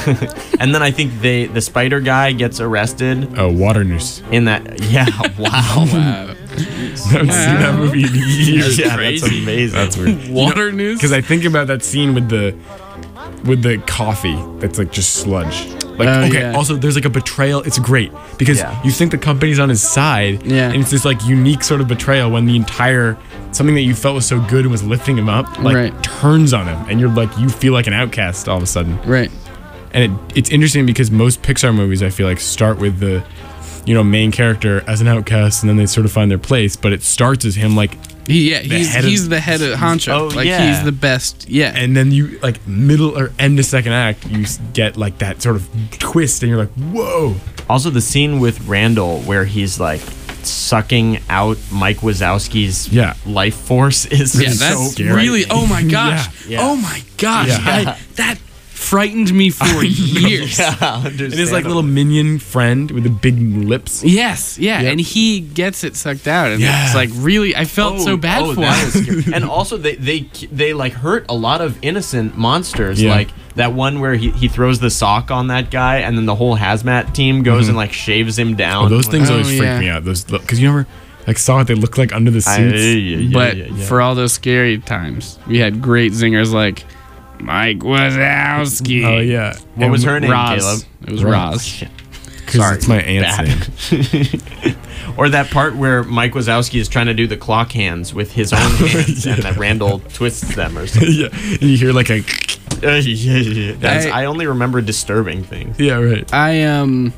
D: the spider guy gets arrested
C: Oh, water noose.
D: in that. Yeah, wow.
E: Wow.
C: I haven't seen that movie in years.
D: Yeah, that's amazing.
C: That's weird.
E: Water news.
C: Because I think about that scene with the coffee that's like just sludge. Like,
E: Oh,
C: okay,
E: yeah.
C: also there's like a betrayal. It's great because
D: Yeah.
C: you think the company's on his side,
E: Yeah.
C: and it's this like unique sort of betrayal when the entire something that you felt was so good and was lifting him up, like
E: Right.
C: turns on him, and you're like you feel like an outcast all of a sudden.
E: Right.
C: And it's interesting because most Pixar movies I feel like start with the main character as an outcast, and then they sort of find their place. But it starts as him like.
E: He's the head of honcho.
D: Oh,
E: like
D: yeah.
E: he's the best. Yeah.
C: And then you like middle or end of second act, you get like that sort of twist, and you're like, whoa!
D: Also, the scene with Randall where he's like sucking out Mike Wazowski's
C: Yeah.
D: life force is
E: Yeah,
D: so
E: that's
D: scary.
E: really. Oh my gosh.
D: Yeah.
E: Oh my gosh.
C: Yeah.
E: That frightened me for years.
D: Yeah,
C: And his like little minion friend with the big lips.
E: Yes. Yeah.
C: Yep.
E: And he gets it sucked out, and
C: Yeah.
E: it's like really. I felt so bad for
D: that
E: him.
D: was scary. And also, they like hurt a lot of innocent monsters.
C: Yeah.
D: Like that one where he throws the sock on that guy, and then the whole hazmat team goes and like shaves him down.
C: Oh, those things
E: Oh,
C: always freak
E: yeah.
C: me out. Those because you never like saw what they look like under the suits.
E: But for all those scary times, we had great zingers like Mike Wazowski.
C: Oh yeah.
D: What was her name,
E: Roz.
D: Caleb?
E: It was Roz.
C: Because it's my aunt's name.
D: Or that part where Mike Wazowski is trying to do the clock hands with his own hands, and that Randall twists them or something.
C: Yeah. You hear like a
D: I only remember disturbing things.
C: yeah right.
E: I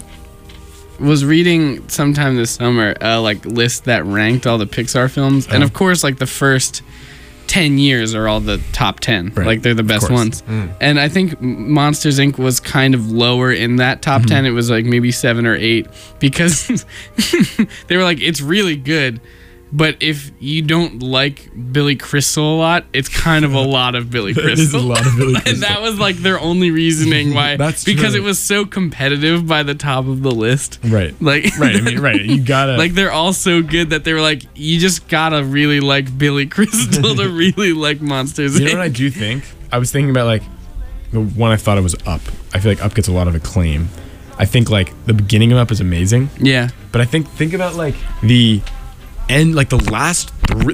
E: was reading sometime this summer like list that ranked all the Pixar films, and of course like the first 10 years are all the top 10.
C: Right.
E: Like they're the best
C: course.
E: ones. And I think Monsters Inc. was kind of lower in that top 10. It was like maybe 7 or 8 because they were like, it's really good. But if you don't like Billy Crystal a lot, it's kind of a lot of Billy
C: It is a
E: Crystal.
C: lot of Billy
E: And
C: Crystal.
E: that was like their only reasoning why.
C: That's
E: because
C: true.
E: it was so competitive by the top of the list.
C: Right.
E: Like
C: Right. I mean, right. You gotta
E: like they're all so good that they were like, you just gotta really like Billy Crystal to really like Monsters.
C: You know what I do think? I was thinking about like the one I thought it was Up. I feel like Up gets a lot of acclaim. I think like the beginning of Up is amazing,
E: Yeah.
C: but I think about like the end, like the last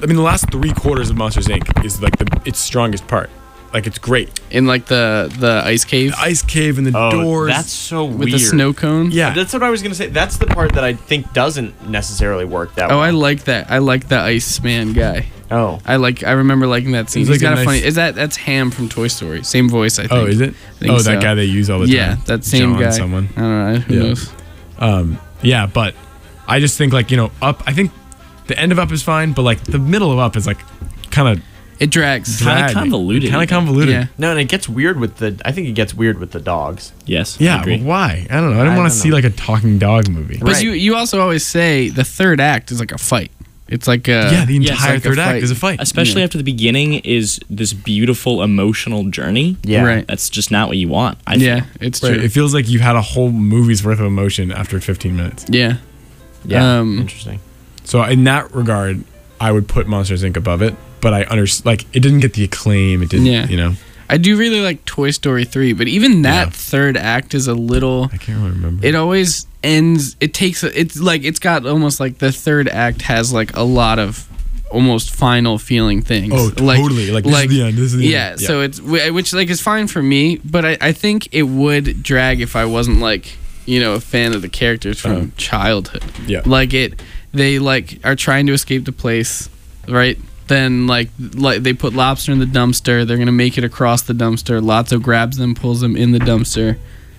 C: three quarters of Monsters Inc. is like its strongest part. Like it's great.
E: In like the ice cave
C: The ice cave and the
D: Oh,
C: doors.
D: that's so
E: with
D: weird.
E: the snow cone.
C: yeah.
D: That's what I was gonna say. That's the part that I think doesn't necessarily work that
E: Oh,
D: well.
E: I like that. I like the Iceman guy.
D: Oh,
E: I remember liking that scene.
C: He's
E: He's
C: like a
E: got a
C: nice-
E: funny. That's Ham from Toy Story. Same voice, I think.
C: Oh, is it?
E: think
C: Oh,
E: so.
C: that guy they use all the time.
E: Yeah, that same
C: John
E: guy.
C: Someone.
E: I don't know. Who
C: Yeah.
E: knows?
C: Yeah, but I just think like Up. I think the end of Up is fine, but like the middle of Up is like kind of
E: It drags.
F: Kinda convoluted.
C: Kind of convoluted.
E: Yeah.
D: no, and it gets weird with the. I think it gets weird with the dogs.
F: Yes.
C: Yeah,
F: I agree.
C: but why? I don't know. I don't
D: I
C: want
D: don't
C: to see
D: know.
C: like a talking dog movie.
E: But
D: Right.
E: you also always say the third act is like a fight. It's like a
C: Yeah, the
F: Yes,
C: entire
E: like a
C: third act
E: fight.
C: is a fight.
F: Especially after the beginning is this beautiful emotional journey.
D: Yeah.
E: Right.
F: That's just not what you want. I
E: Yeah,
F: feel.
E: it's
C: Right,
E: true.
C: it feels like you had a whole movie's worth of emotion after 15 minutes.
E: Yeah.
D: Yeah,
E: Um,
D: interesting.
C: So in that regard, I would put Monsters Inc. above it. But I like it didn't get the acclaim. It didn't.
E: Yeah. I do really like Toy Story 3, but even that
C: Yeah.
E: third act is a little.
C: I can't really remember.
E: It always ends. It takes. It's like it's got almost like the third act has like a lot of almost final feeling things.
C: Oh, totally. Like, this is the end, this is the
E: yeah,
C: end.
E: so it's which like is fine for me, but I think it would drag if I wasn't like a fan of the characters from childhood.
C: Yeah.
E: Like they like are trying to escape the place, right? Then like they put Lobster in the dumpster. They're gonna make it across the dumpster. Lotso grabs them, pulls them in the dumpster,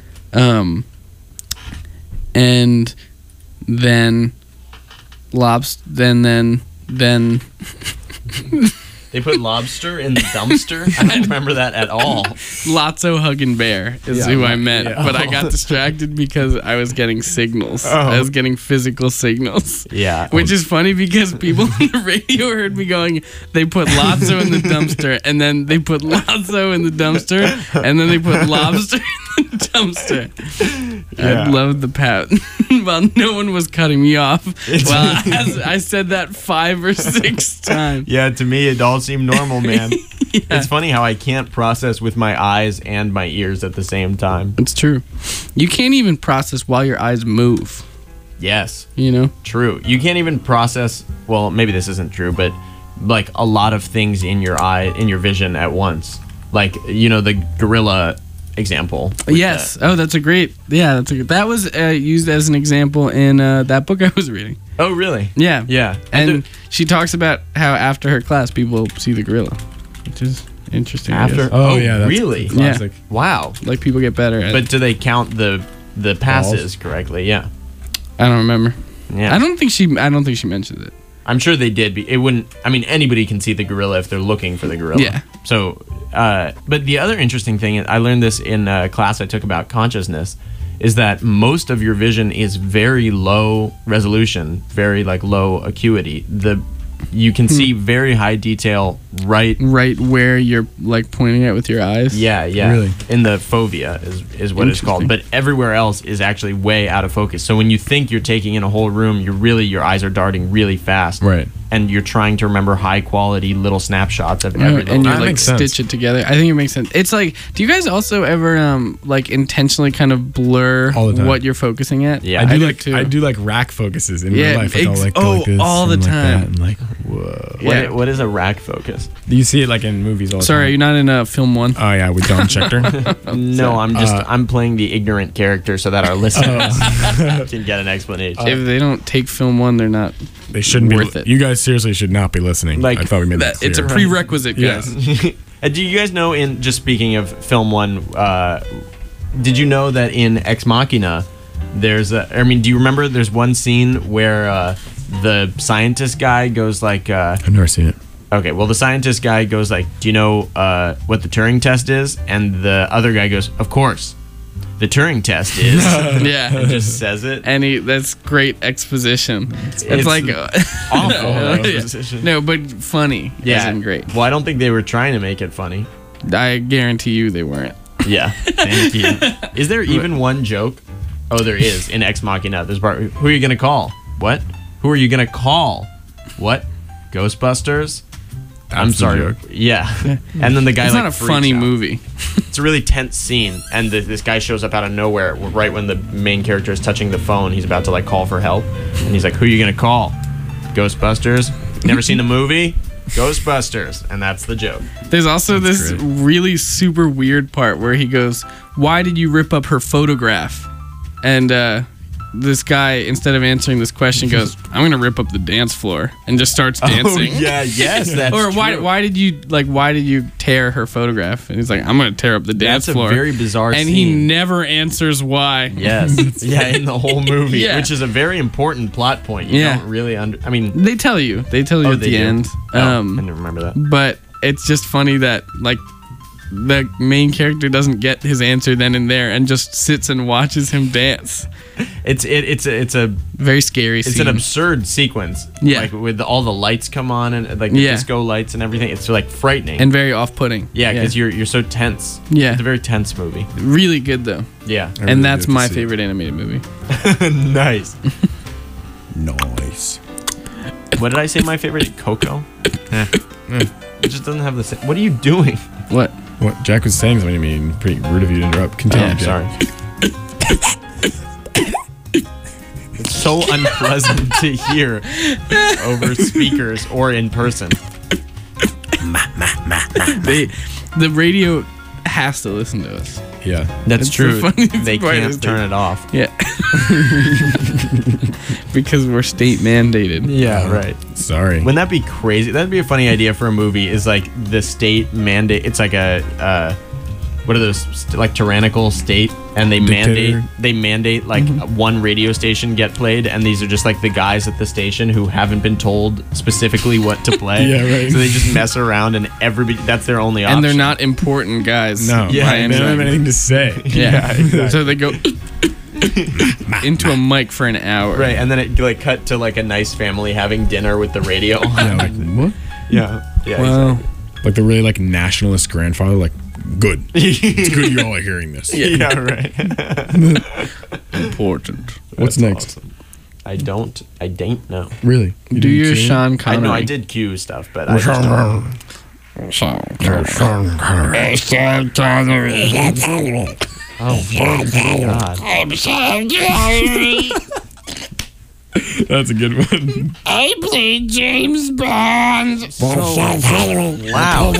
E: and then
D: They put lobster in the dumpster? I don't remember that at all.
E: Lotso Huggin' Bear is who I meant, but I got distracted because I was getting signals. I was getting physical signals.
D: Yeah.
E: Which is funny because people on the radio heard me going, they put Lotso in the dumpster, and then they put Lotso in the dumpster, and then they put lobster in the dumpster. I loved the pout. Well, no one was cutting me off. Well, I said that 5 or 6 times.
D: Yeah, to me, it all seemed normal, man. It's funny how I can't process with my eyes and my ears at the same time.
E: It's true. You can't even process while your eyes move.
D: Yes.
E: You know?
D: True. You can't even process, well, maybe this isn't true, but like a lot of things in your in your vision at once. Like, you know, the gorilla example.
E: Yes. Oh, that's a great. Yeah, that was used as an example in that book I was reading.
D: Oh, really?
E: Yeah.
D: Yeah.
E: And she talks about how after her class, people see the gorilla, which is interesting. I guess.
C: Oh, yeah. That's
D: really?
C: classic.
D: Wow.
E: Like people get better at.
D: But do they count the passes correctly? Yeah.
E: I don't remember.
D: Yeah.
E: I don't think she mentioned it.
D: I'm sure they did. It wouldn't. I mean, anybody can see the gorilla if they're looking for the gorilla.
E: Yeah.
D: So, but the other interesting thing, I learned this in a class I took about consciousness, is that most of your vision is very low resolution, very like low acuity. You can see very high detail right
E: where you're like pointing at with your eyes.
D: Yeah.
C: Really?
D: In the fovea is what it's called. But everywhere else is actually way out of focus. So when you think you're taking in a whole room, your eyes are darting really fast.
C: Right.
D: And you're trying to remember high quality little snapshots of every little
E: and you
C: That
E: like
C: makes sense.
E: stitch it together. I think it makes sense. It's like, do you guys also ever like intentionally kind of blur
C: All the time.
E: what you're focusing at?
D: Yeah.
C: I do
E: too.
C: I do like rack focuses in
E: Yeah,
C: real life. Like I'll like go like this
E: all the
C: and like
E: time.
C: that and like whoa.
E: Yeah.
D: What is a rack focus?
C: You see it like in movies all the
E: Sorry, you're
C: time.
E: not in film 1.
C: Oh yeah, with Don Schechter.
D: No, I'm playing the ignorant character so that our listeners can get an explanation.
E: If they don't take film 1, they're not.
C: They shouldn't
E: Worth
C: be.
E: it.
C: You guys seriously should not be listening.
D: Like,
C: I thought we made that clear.
E: It's a prerequisite,
C: Yeah.
E: guys.
D: Do you guys know, in just speaking of film 1, did you know that in Ex Machina, do you remember there's one scene where the scientist guy goes like,
C: I've never seen it.
D: okay, well, the scientist guy goes like, do you know what the Turing test is? And the other guy goes, of course. The Turing test is.
E: Yeah.
D: And just says it.
E: And that's great exposition. It's like
D: awful
E: Yeah.
D: exposition.
E: No, but funny.
D: Yeah.
E: Isn't great.
D: Well, I don't think they were trying to make it funny.
E: I guarantee you they weren't.
D: Yeah. Thank you. Is there even one joke? Oh, there is in Ex Machina. There's part. Who are you gonna call? What? Who are you gonna call? What? Ghostbusters? I'm
C: That's the
D: sorry.
C: joke.
D: Yeah. And then the guy
E: It's
D: like
E: not a
D: freaks
E: funny
D: out.
E: movie.
D: It's a really tense scene, and this guy shows up out of nowhere right when the main character is touching the phone. He's about to like call for help, and he's like, "Who are you gonna call? Ghostbusters? Never seen the movie? Ghostbusters." And that's the joke.
E: There's also this
C: great.
E: really super weird part where he goes, "Why did you rip up her photograph?" And this guy, instead of answering this question, goes, "I'm gonna rip up the dance floor," and just starts dancing.
D: yes, that's
E: Or why
D: true.
E: did you tear her photograph? And he's like, "I'm gonna tear up the dance
D: That's a
E: floor."
D: very bizarre
E: and he
D: scene.
E: never answers why.
D: Yes. Yeah, in the whole movie,
E: Yeah.
D: which is a very important plot point. You
E: Yeah.
D: don't really I mean,
E: They tell you at
D: they
E: the
D: do?
E: end.
D: Oh, I didn't remember that.
E: But it's just funny that like the main character doesn't get his answer then and there and just sits and watches him dance.
D: It's a
E: Very scary
D: it's
E: scene.
D: an absurd sequence.
E: Yeah.
D: Like with all the lights come on and like the
E: Yeah.
D: disco lights and everything. It's like frightening.
E: and very off-putting.
D: yeah, because you're so tense.
E: Yeah.
D: It's a very tense movie.
E: really good though.
D: Yeah.
C: really
E: And that's
C: good to
E: my
C: see.
E: favorite animated movie.
D: Nice.
C: Nice.
D: What did I say? My favorite? Coco. It just doesn't have the same. What are you doing?
E: What?
C: What Jack was saying something to me, and pretty rude of you to interrupt. Continue.
E: Oh,
C: Jack.
D: Sorry. It's so unpleasant to hear over speakers or in person.
E: The radio has to listen to us.
C: Yeah.
D: That's
E: It's
D: true.
E: the funniest
D: They
E: part of
D: can't
E: this
D: turn it off.
E: Yeah. Because we're state mandated.
D: Yeah, right.
C: Sorry.
D: Wouldn't that be crazy? That'd be a funny idea for a movie. Is like the state mandate. It's like a what are those like tyrannical state, and they
C: Dictator.
D: mandate like one radio station get played, and these are just like the guys at the station who haven't been told specifically what to play.
C: Yeah, right.
D: So they just mess around, and everybody that's their only option.
E: And they're not important guys.
C: No,
D: Yeah,
C: they don't have anything to say.
E: Yeah.
C: exactly.
E: So they go into a mic for an hour.
D: right, and then it like cut to like a nice family having dinner with the radio.
C: Yeah, like, what?
D: yeah.
E: Well,
C: Like the really like nationalist grandfather, like, good. It's good you all are hearing this.
D: Yeah, right.
E: important.
C: What's next?
D: Awesome. I don't know.
C: Really? You
E: Do
C: didn't
E: your
C: see it?
E: Sean
D: I
E: Connery.
D: know I did Q stuff, but I just don't. Oh my god.
C: That's a good one.
E: I played James Bond.
D: Wow.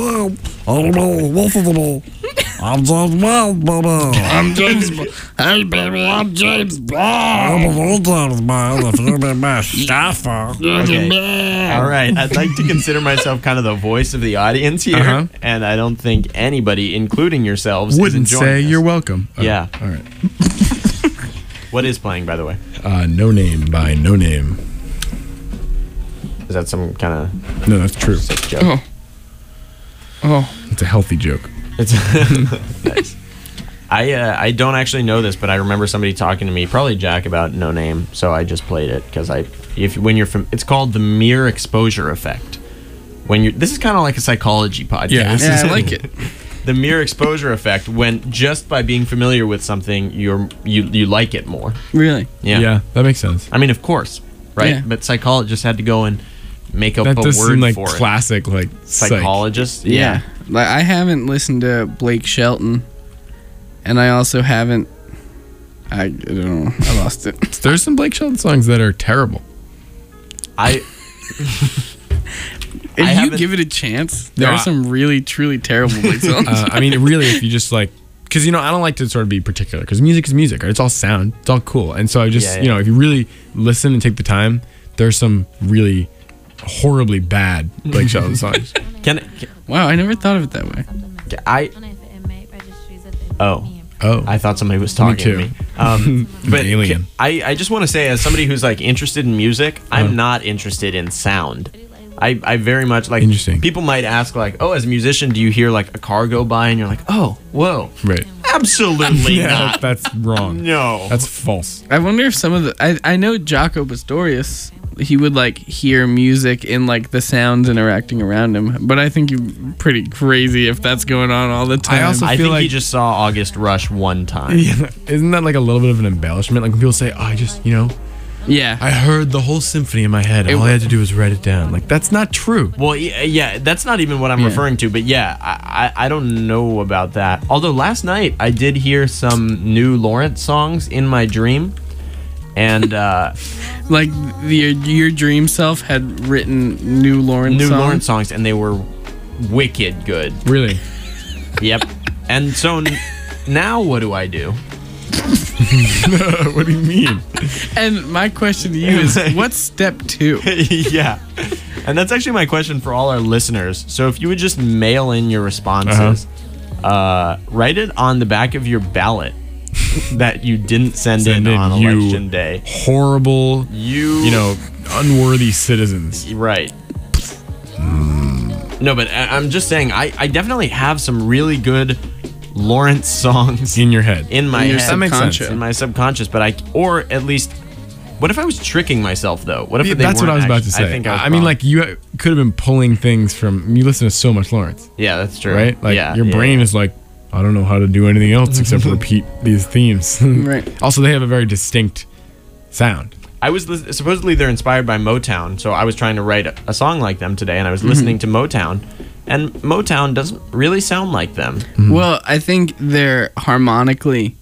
A: I'm James Bond, baby.
E: I'm James Bond. Hey, baby, I'm James Bond.
A: I'm James Bond. If you be my staffer.
D: Okay. All right. I'd like to consider myself kind of the voice of the audience here,
C: Uh-huh.
D: and I don't think anybody, including yourselves,
C: Wouldn't
D: is enjoying
C: say
D: this.
C: you're welcome. Oh,
D: Yeah.
C: All right.
D: What is playing, by the way?
C: No Name by No Name.
D: Is that some kind of
C: No, that's true.
D: joke?
E: Oh. Oh.
C: It's a healthy joke.
D: It's nice. I don't actually know this, but I remember somebody talking to me, probably Jack, about No Name. So I just played it because it's called the mere exposure effect. This is kind of like a psychology podcast.
C: Yeah, this
E: Yeah,
C: is
E: I like it.
D: The mere exposure effect, when just by being familiar with something, you like it more.
E: Really?
C: Yeah, that makes sense.
D: I mean, of course, right?
E: Yeah.
D: But psychologists had to go and make up
C: That
D: a
C: does
D: word
C: seem like
D: for
C: classic, like
D: it. Psychologists.
E: Yeah. Like I haven't listened to Blake Shelton, and I also haven't. I don't know. I lost it.
C: There's some Blake Shelton songs that are terrible.
E: If you
D: haven't-
E: give it a chance, there
C: No,
E: are some really, truly terrible Blake songs.
C: I mean, really, if you just like, because I don't like to sort of be particular, because music is music, right? It's all sound, it's all cool, and so I just,
D: Yeah.
C: if you really listen and take the time, there's some really horribly bad Blake Shelton songs.
E: Wow, I never thought of it that way.
C: Oh,
D: I thought somebody was talking
C: too.
D: to me. But
C: alien.
D: I just want to say, as somebody who's like interested in music, I'm not interested in sound. I very much like.
C: Interesting.
D: People might ask like, oh, as a musician, do you hear like a car go by and you're like, oh, whoa,
C: right.
D: absolutely
C: Yeah,
D: not.
C: that's wrong.
D: No.
C: That's false.
E: I wonder if some of the I know Jaco Pastorius, he would like hear music in like the sounds interacting around him, but I think you're pretty crazy if that's going on all the time.
C: also
D: I
C: feel
D: think he
C: like-
D: just saw August Rush one time.
C: Yeah. Isn't that like a little bit of an embellishment? Like when people say, oh, I just,
E: yeah.
C: I heard the whole symphony in my head. All I had to do was write it down. Like, that's not true.
D: Well, yeah, that's not even what I'm
E: Yeah.
D: referring to, but yeah, I don't know about that. Although last night I did hear some new Lawrence songs in my dream, and
E: Like your dream self had written new Lawrence songs.
D: songs, and they were wicked good.
C: Really.
D: Yep. And so now what do I do?
C: What do you mean?
E: And my question to you is, what's step 2?
D: Yeah. And that's actually my question for all our listeners. So if you would just mail in your responses, write it on the back of your ballot that you didn't send in on
C: you
D: election day.
C: Horrible, unworthy citizens.
D: Right. No, but I'm just saying, I definitely have some really good Lawrence songs
C: In your head.
D: in my
E: In your
D: head.
C: That makes sense.
E: subconscious.
D: In my subconscious, but or at least, what if I was tricking myself though? What if they
C: That's what I was
D: weren't
C: about to
D: actually-
C: say.
D: I think I was
C: mean,
D: wrong.
C: like, you could have been pulling things from. You listen to so much Lawrence,
D: yeah, that's true.
C: right? Like,
D: yeah,
C: your
D: yeah,
C: brain
D: yeah.
C: is like, I don't know how to do anything else except repeat these themes.
E: Right.
C: Also, they have a very distinct sound.
D: I was supposedly they're inspired by Motown, so I was trying to write a song like them today, and I was listening to Motown, and Motown doesn't really sound like them.
E: Well, I think they're harmonically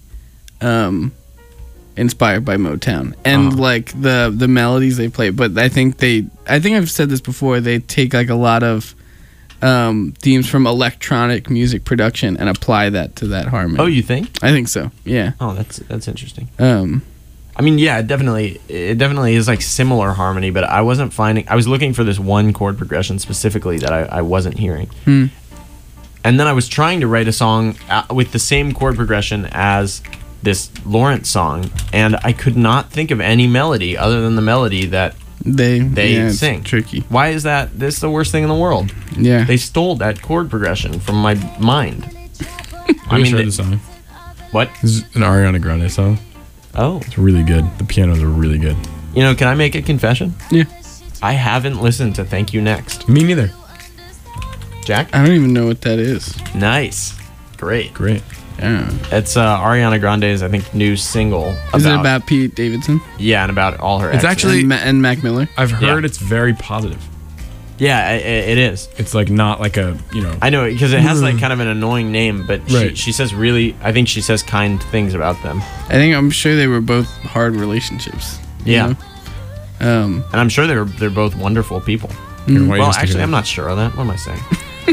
E: inspired by Motown and like the melodies they play, but I think I've said this before, they take like a lot of themes from electronic music production and apply that to that harmony.
D: Oh, you think?
E: I think so. Yeah.
D: Oh, that's interesting.
E: I
D: I mean, yeah, it definitely is like similar harmony, but I wasn't finding. I was looking for this one chord progression specifically that I wasn't hearing. And then I was trying to write a song with the same chord progression as this Lawrence song, and I could not think of any melody other than the melody that they sing.
E: It's tricky.
D: Why is that? This is the worst thing in the world.
E: Yeah.
D: They stole that chord progression from my mind.
C: I mean, heard the song.
D: What?
C: This is an Ariana Grande song.
D: Oh.
C: It's really good. The pianos are really good.
D: You know, can I make a confession?
E: Yeah.
D: I haven't listened to Thank You Next.
C: Me neither.
D: Jack?
E: I don't even know what that is.
D: Nice. Great.
C: Great.
E: Yeah.
D: It's Ariana Grande's, I think, new single.
E: Is it about Pete Davidson?
D: Yeah, and about all her
C: It's
D: exes.
C: actually...
E: And Mac Miller?
C: I've heard
D: Yeah.
C: it's very positive.
D: Yeah, it is.
C: It's like not like a, you know...
D: I know, because it has like kind of an annoying name, but
C: Right.
D: she says really, I think she says kind things about them.
E: I'm sure they were both hard relationships. you
D: Yeah.
E: know?
D: And I'm sure they're both wonderful people.
C: Here, why don't you
D: Well,
C: just take
D: actually,
C: it
D: I'm
C: out?
D: not sure of that. What am I saying?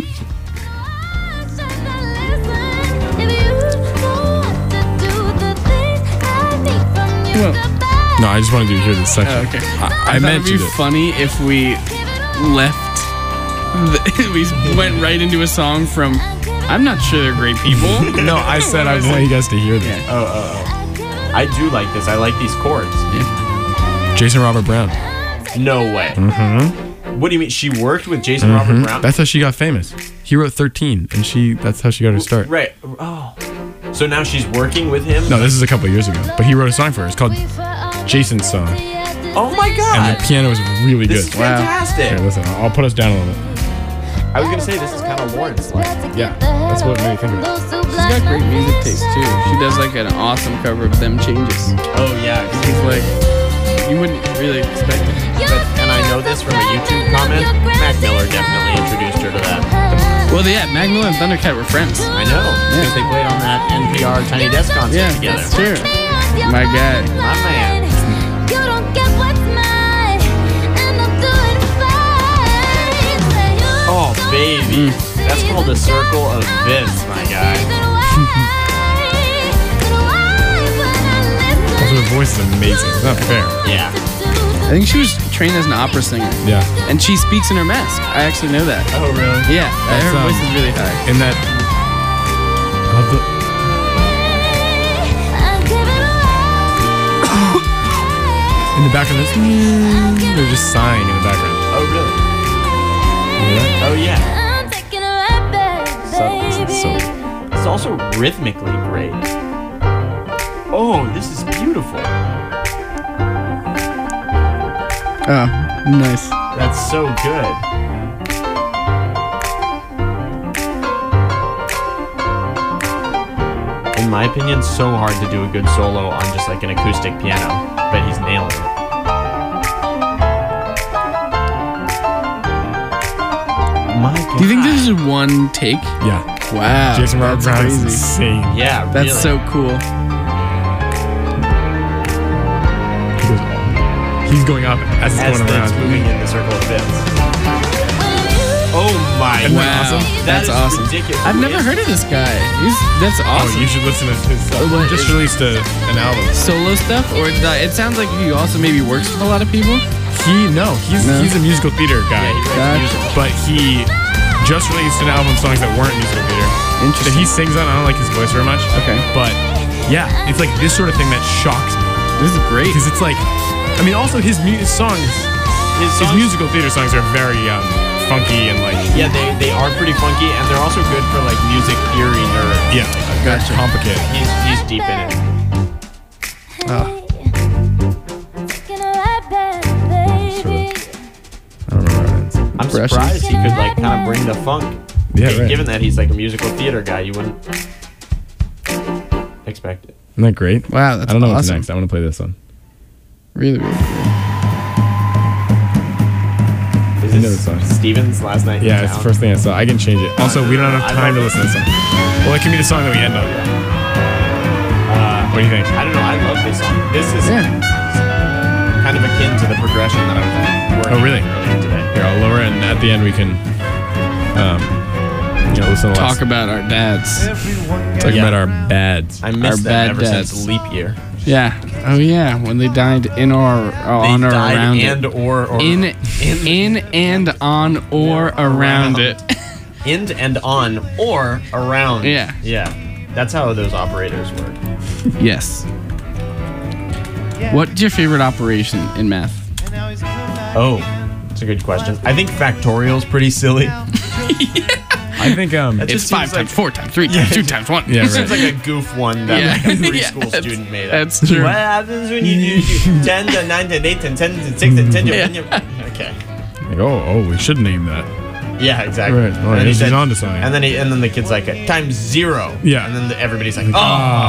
E: Well,
C: No, I just wanted you to hear this section.
E: oh, okay.
C: I
E: thought
C: meant
E: it'd
C: you
E: be
C: to.
E: funny if we left. We went right into a song from. I'm not sure they're great people.
C: No, I said I want you guys to hear this.
D: I do like this. I like these chords.
C: Jason Robert Brown.
D: No way. Mm-hmm. What do you mean? She worked with Jason Robert Brown?
C: That's how she got famous. He wrote 13, and that's how she got her start.
D: Right. Oh. So now she's working with him?
C: No, this is a couple of years ago. But he wrote a song for her. It's called Jason's Song.
D: Oh my
C: And
D: god.
C: the piano is really
D: This
C: good.
D: is fantastic.
C: Here, listen, I'll put us down a little bit.
D: I was going to say this is kind of Lawrence like.
C: Yeah, that's what made me think of it.
E: She's got great music taste too. She does like an awesome cover of Them Changes.
D: Oh yeah.
E: It's like you wouldn't really expect it.
D: And I know this from a YouTube comment. Mac Miller definitely introduced her to that.
E: Well, yeah, Mac Miller and Thundercat were friends.
D: I know. Because they played on that NPR Tiny Desk concert
E: Yeah,
D: together.
E: that's true. My guy.
D: My man. Oh, baby. That's called the circle of Vince, my guy.
C: Also, her voice is amazing. It's not fair.
D: Yeah.
E: I think she was trained as an opera singer.
C: Yeah.
E: And she speaks in her mask. I actually know that.
D: Oh, really?
E: Yeah, her voice is really high.
C: In that... in the background, they're just sighing in the background.
D: Oh, really?
C: Yeah.
D: Oh, yeah.
C: So,
D: It's also rhythmically great. Oh, this is beautiful.
E: Oh, nice.
D: That's so good. In my opinion, so hard to do a good solo on just like an acoustic piano, but he's nailing it. My God.
E: Do you think this is one take?
C: yeah.
E: Wow.
C: Jason Robert
E: that's
C: Brown is
E: crazy.
C: insane.
D: Yeah,
E: That's
D: really.
E: so cool.
C: He's going up as it's
D: As
C: going
D: Vince
C: around.
D: moving in the circle of Vince. Oh my
C: Isn't that
D: wow.
C: awesome?
D: That
E: That's
D: is
E: awesome.
D: ridiculous.
E: I've never heard of this guy. That's
C: Oh,
E: awesome.
C: you should listen to his stuff.
E: What
C: He just
E: is-
C: released an album.
E: Solo stuff, or it sounds like he also maybe works with a lot of people.
C: He's
E: No?
C: a musical theater guy.
D: Yeah, he writes
E: Gotcha.
D: music.
C: But he just released an album of songs that weren't musical theater. That
E: Interesting.
C: he sings on. I don't like his voice very much.
E: Okay.
C: But yeah, it's like this sort of thing that shocks me.
E: This is great.
C: Because it's like, I mean, also his songs, his musical theater songs are very funky and like,
D: Yeah, they are pretty funky, and they're also good for like music theory nerds.
C: yeah,
E: Gotcha.
C: complicated.
D: He's deep in it.
C: I don't know.
D: I'm
E: Impressive.
D: surprised he could like kind of bring the funk.
C: Yeah, right.
D: Given that he's like a musical theater guy, you wouldn't expect it.
C: Isn't that great?
E: Wow, that's
C: I don't know what's
E: awesome.
C: next. I want to play this one.
E: Really, really cool.
D: Is
C: I know the song.
D: Steven's Last Night in
C: Yeah, it's
D: Town?
C: the first thing I saw. I can change it. Also, we don't have enough
D: I
C: time to
D: love
C: listen to this song. Well, it can be the song that we end on. What do you think?
D: I don't know. I love this song. This is
E: Yeah.
D: kind of akin to the progression that I was working
C: Oh, really?
D: earlier today.
C: Here, I'll lower it, and at the end we can, listen to
E: Talk about our dads.
C: talk
D: Yeah.
C: about our bads.
D: I missed them
E: bad
D: ever
E: dads.
D: since leap year.
E: Yeah. Oh yeah, when they died in or on or
D: died
E: around
D: and
E: it.
D: or
E: In and on or around it.
D: int and on or around.
E: Yeah.
D: Yeah. That's how those operators work.
E: Yes. What's your favorite operation in math?
D: Oh, that's a good question. I think factorial's pretty silly.
C: I think
D: That
E: It's
D: just
E: 5
D: seems
E: times,
D: like,
E: 4 times, 3 times, 2 times 1.
C: Yeah,
D: it seems
C: right.
D: like a goof one that
E: Yeah.
D: like a
E: Yeah,
D: preschool
E: that's-
D: student made up.
E: That's true.
D: What happens when you do 10 to 9 to 8 to 10 to 6 to 10 to Okay.
C: Like, oh, we should name that.
D: Yeah, exactly.
C: Right. Oh,
D: And then he
C: he's
D: said-
C: onto something.
D: And then the kid's like times 0.
C: Yeah.
D: And then everybody's like, oh.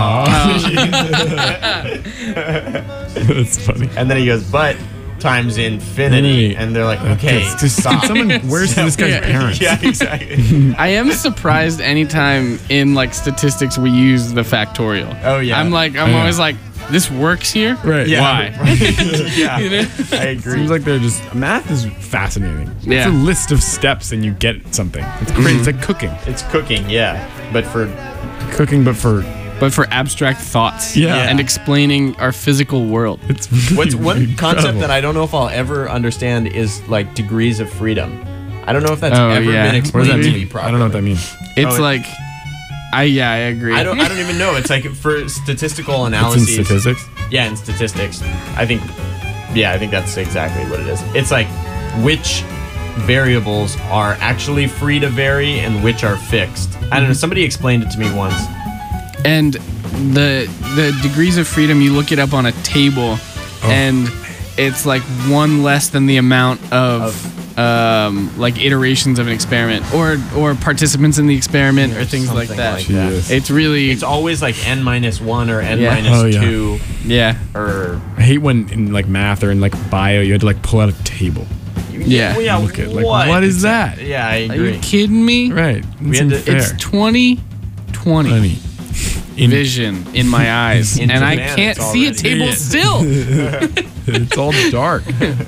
C: That's funny.
D: And then he goes, but times infinity. And they're like, okay, stop.
C: Where's this guy's
E: Yeah.
C: parents?
D: Yeah, exactly.
E: I am surprised anytime in like statistics we use the factorial.
D: Oh, yeah.
E: I'm
C: Yeah.
E: always like, this works here?
C: Right.
D: Yeah.
E: Why?
D: Yeah,
E: You know?
D: I agree.
C: Seems like they're just math is fascinating.
E: Yeah.
C: It's a list of steps and you get something. It's crazy. It's like cooking.
D: It's cooking, yeah. But for
C: Cooking, but for
E: But for abstract thoughts.
C: Yeah.
E: And explaining our physical world.
C: it's
D: what's one
C: incredible.
D: concept that I don't know if I'll ever understand is like degrees of freedom. I don't know if that's
E: Oh,
D: ever
E: yeah.
D: been
C: What does
D: explained
C: that
D: to me
C: mean?
D: properly.
C: I don't know what that means.
E: It's
D: Oh,
E: like, I agree.
D: I don't even know. It's like for statistical
C: It's in
D: analyses.
C: statistics.
D: Yeah, in statistics. I think that's exactly what it is. It's like which variables are actually free to vary and which are fixed. I don't know. Somebody explained it to me once.
E: And the degrees of freedom, you look it up on a table, and it's like one less than the amount of like iterations of an experiment or participants in the experiment or things like
D: Something
E: that.
D: like that.
C: Jesus.
E: It's really
D: It's always like n-1 or
E: Yeah.
C: Oh, yeah.
D: n-2
E: yeah.
D: or
C: I hate when in like math or in like bio you had to like pull out a table.
E: Yeah.
D: Well, yeah,
C: Look at like what is that?
D: Yeah, I
E: Are
D: agree.
E: you kidding me?
C: Right. It's
D: had to-
C: unfair.
E: It's 2020
C: Funny.
E: vision in my eyes,
D: In
E: and I
D: Japan,
E: can't
D: it's
E: see a
D: already-
E: table
C: Yeah.
E: still.
C: It's all dark.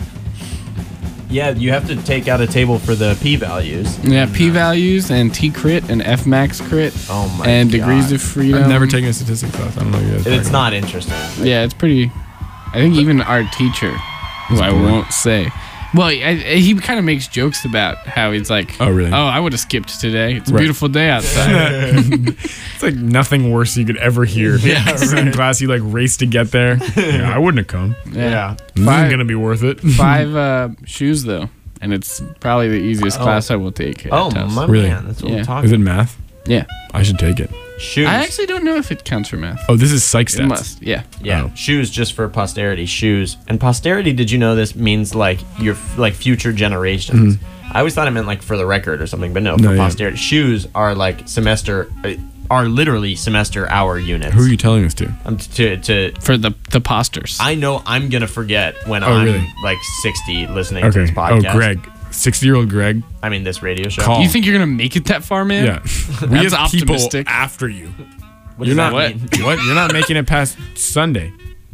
D: Yeah, you have to take out a table for the p-values.
E: Yeah, p-values and t-crit and f-max crit.
D: Oh my
E: and degrees
D: God.
E: of freedom.
C: I've never taken a statistics class. I don't know what you guys.
D: It's not interesting.
E: Yeah, it's pretty. I think even our teacher, who I
C: boring.
E: won't say, well, he kind of makes jokes about how he's like,
C: Oh, really?
E: Oh, I would have skipped today. It's a
C: Right.
E: beautiful day outside.
C: It's like nothing worse you could ever hear.
D: Yeah,
C: Same
D: right.
C: class, you like race to get there. Yeah, I wouldn't have come.
D: Yeah.
C: This
E: Five-
C: isn't gonna be worth it.
E: 5 shoes though, and it's probably the easiest class I will take. at
D: Oh,
E: Tufts.
D: my
C: Really?
D: man. That's what
E: Yeah.
D: we're
C: Is
D: talking
C: it math?
E: Yeah,
C: I should take it.
D: Shoes.
E: I actually don't know if it counts for math.
C: Oh, this is psych stats.
E: It must. Yeah.
D: Yeah,
C: Oh.
D: shoes just for posterity. Shoes and posterity. Did you know this means like your like future generations? I always thought it meant like for the record or something, but no, for
C: No, yeah.
D: posterity. Shoes are like are literally semester hour units.
C: Who are you telling this to?
D: To
E: For the posters.
D: I know I'm gonna forget when
C: Oh,
D: I'm
C: really?
D: like 60 listening to
C: Okay.
D: this
C: Oh,
D: podcast.
C: Greg, 60-year-old Greg.
D: I mean this radio show.
C: Call.
E: You think you're gonna make it that far, man?
C: Yeah. We
E: That's
C: have people
E: optimistic.
C: after you.
D: What
C: You're
D: does
C: not.
D: that mean?
C: What? You're not making it past Sunday.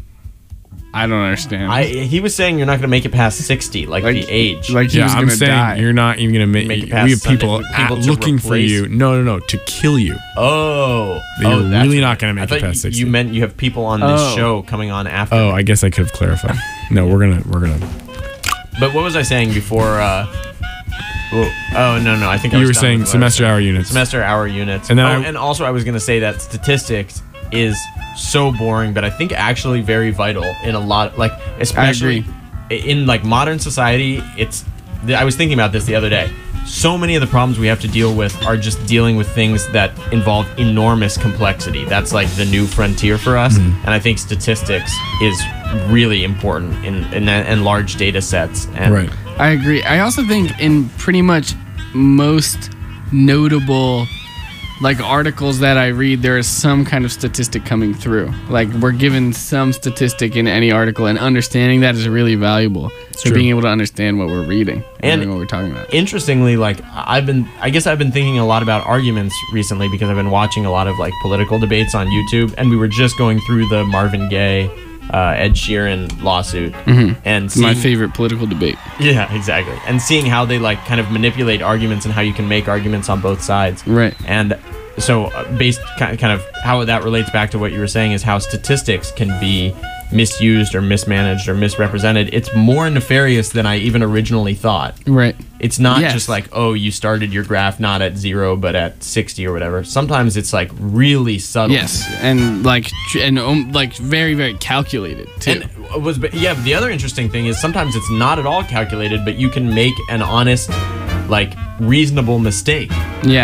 E: I don't understand.
D: He was saying you're not gonna make it past 60, like the age.
E: Like he
C: Yeah,
E: was
C: I'm
E: gonna
C: saying
E: die.
C: you're not even gonna make.
D: Make it
C: We
D: past
C: have people,
D: Sunday. People to
C: looking for
D: replace-
C: you. No, to kill you.
D: oh,
C: You're
D: that's
C: really
D: what-
C: not gonna make
D: I
C: it
D: thought
C: past 60.
D: You meant you have people on this
E: Oh.
D: show coming on after.
C: Oh, I guess I could have clarified. No, we're gonna.
D: But what was I saying before? Oh no, I think I
C: You
D: was
C: were
D: done
C: saying
D: with what I was
C: semester
D: saying.
C: hour units.
D: Semester hour units.
C: And then
D: and also I was gonna say that statistics is so boring, but I think actually very vital in a lot, like especially in like modern society. I was thinking about this the other day. So many of the problems we have to deal with are just dealing with things that involve enormous complexity. That's like the new frontier for us, and I think statistics is really important in large data sets. And
C: Right.
E: I agree. I also think in pretty much most notable like articles that I read, there is some kind of statistic coming through. Like we're given some statistic in any article, and understanding that is really valuable for
C: true.
E: being able to understand what we're reading and
D: And-
E: what we're talking about.
D: Interestingly, like I guess I've been thinking a lot about arguments recently because I've been watching a lot of like political debates on YouTube, and we were just going through the Marvin Gaye, Ed Sheeran lawsuit, and
E: It's my
D: seeing-
E: favorite political debate.
D: Yeah, exactly, and seeing how they like kind of manipulate arguments and how you can make arguments on both sides,
E: Right.
D: And so based kind of how that relates back to what you were saying is how statistics can be misused or mismanaged or misrepresented, it's more nefarious than I even originally thought.
E: Right.
D: It's not
E: Yes.
D: just like, oh, you started your graph not at 0 but at 60 or whatever. Sometimes it's like really subtle.
E: Yes, and like very, very calculated too.
D: And the other interesting thing is sometimes it's not at all calculated, but you can make an honest, like reasonable mistake.
E: Yeah.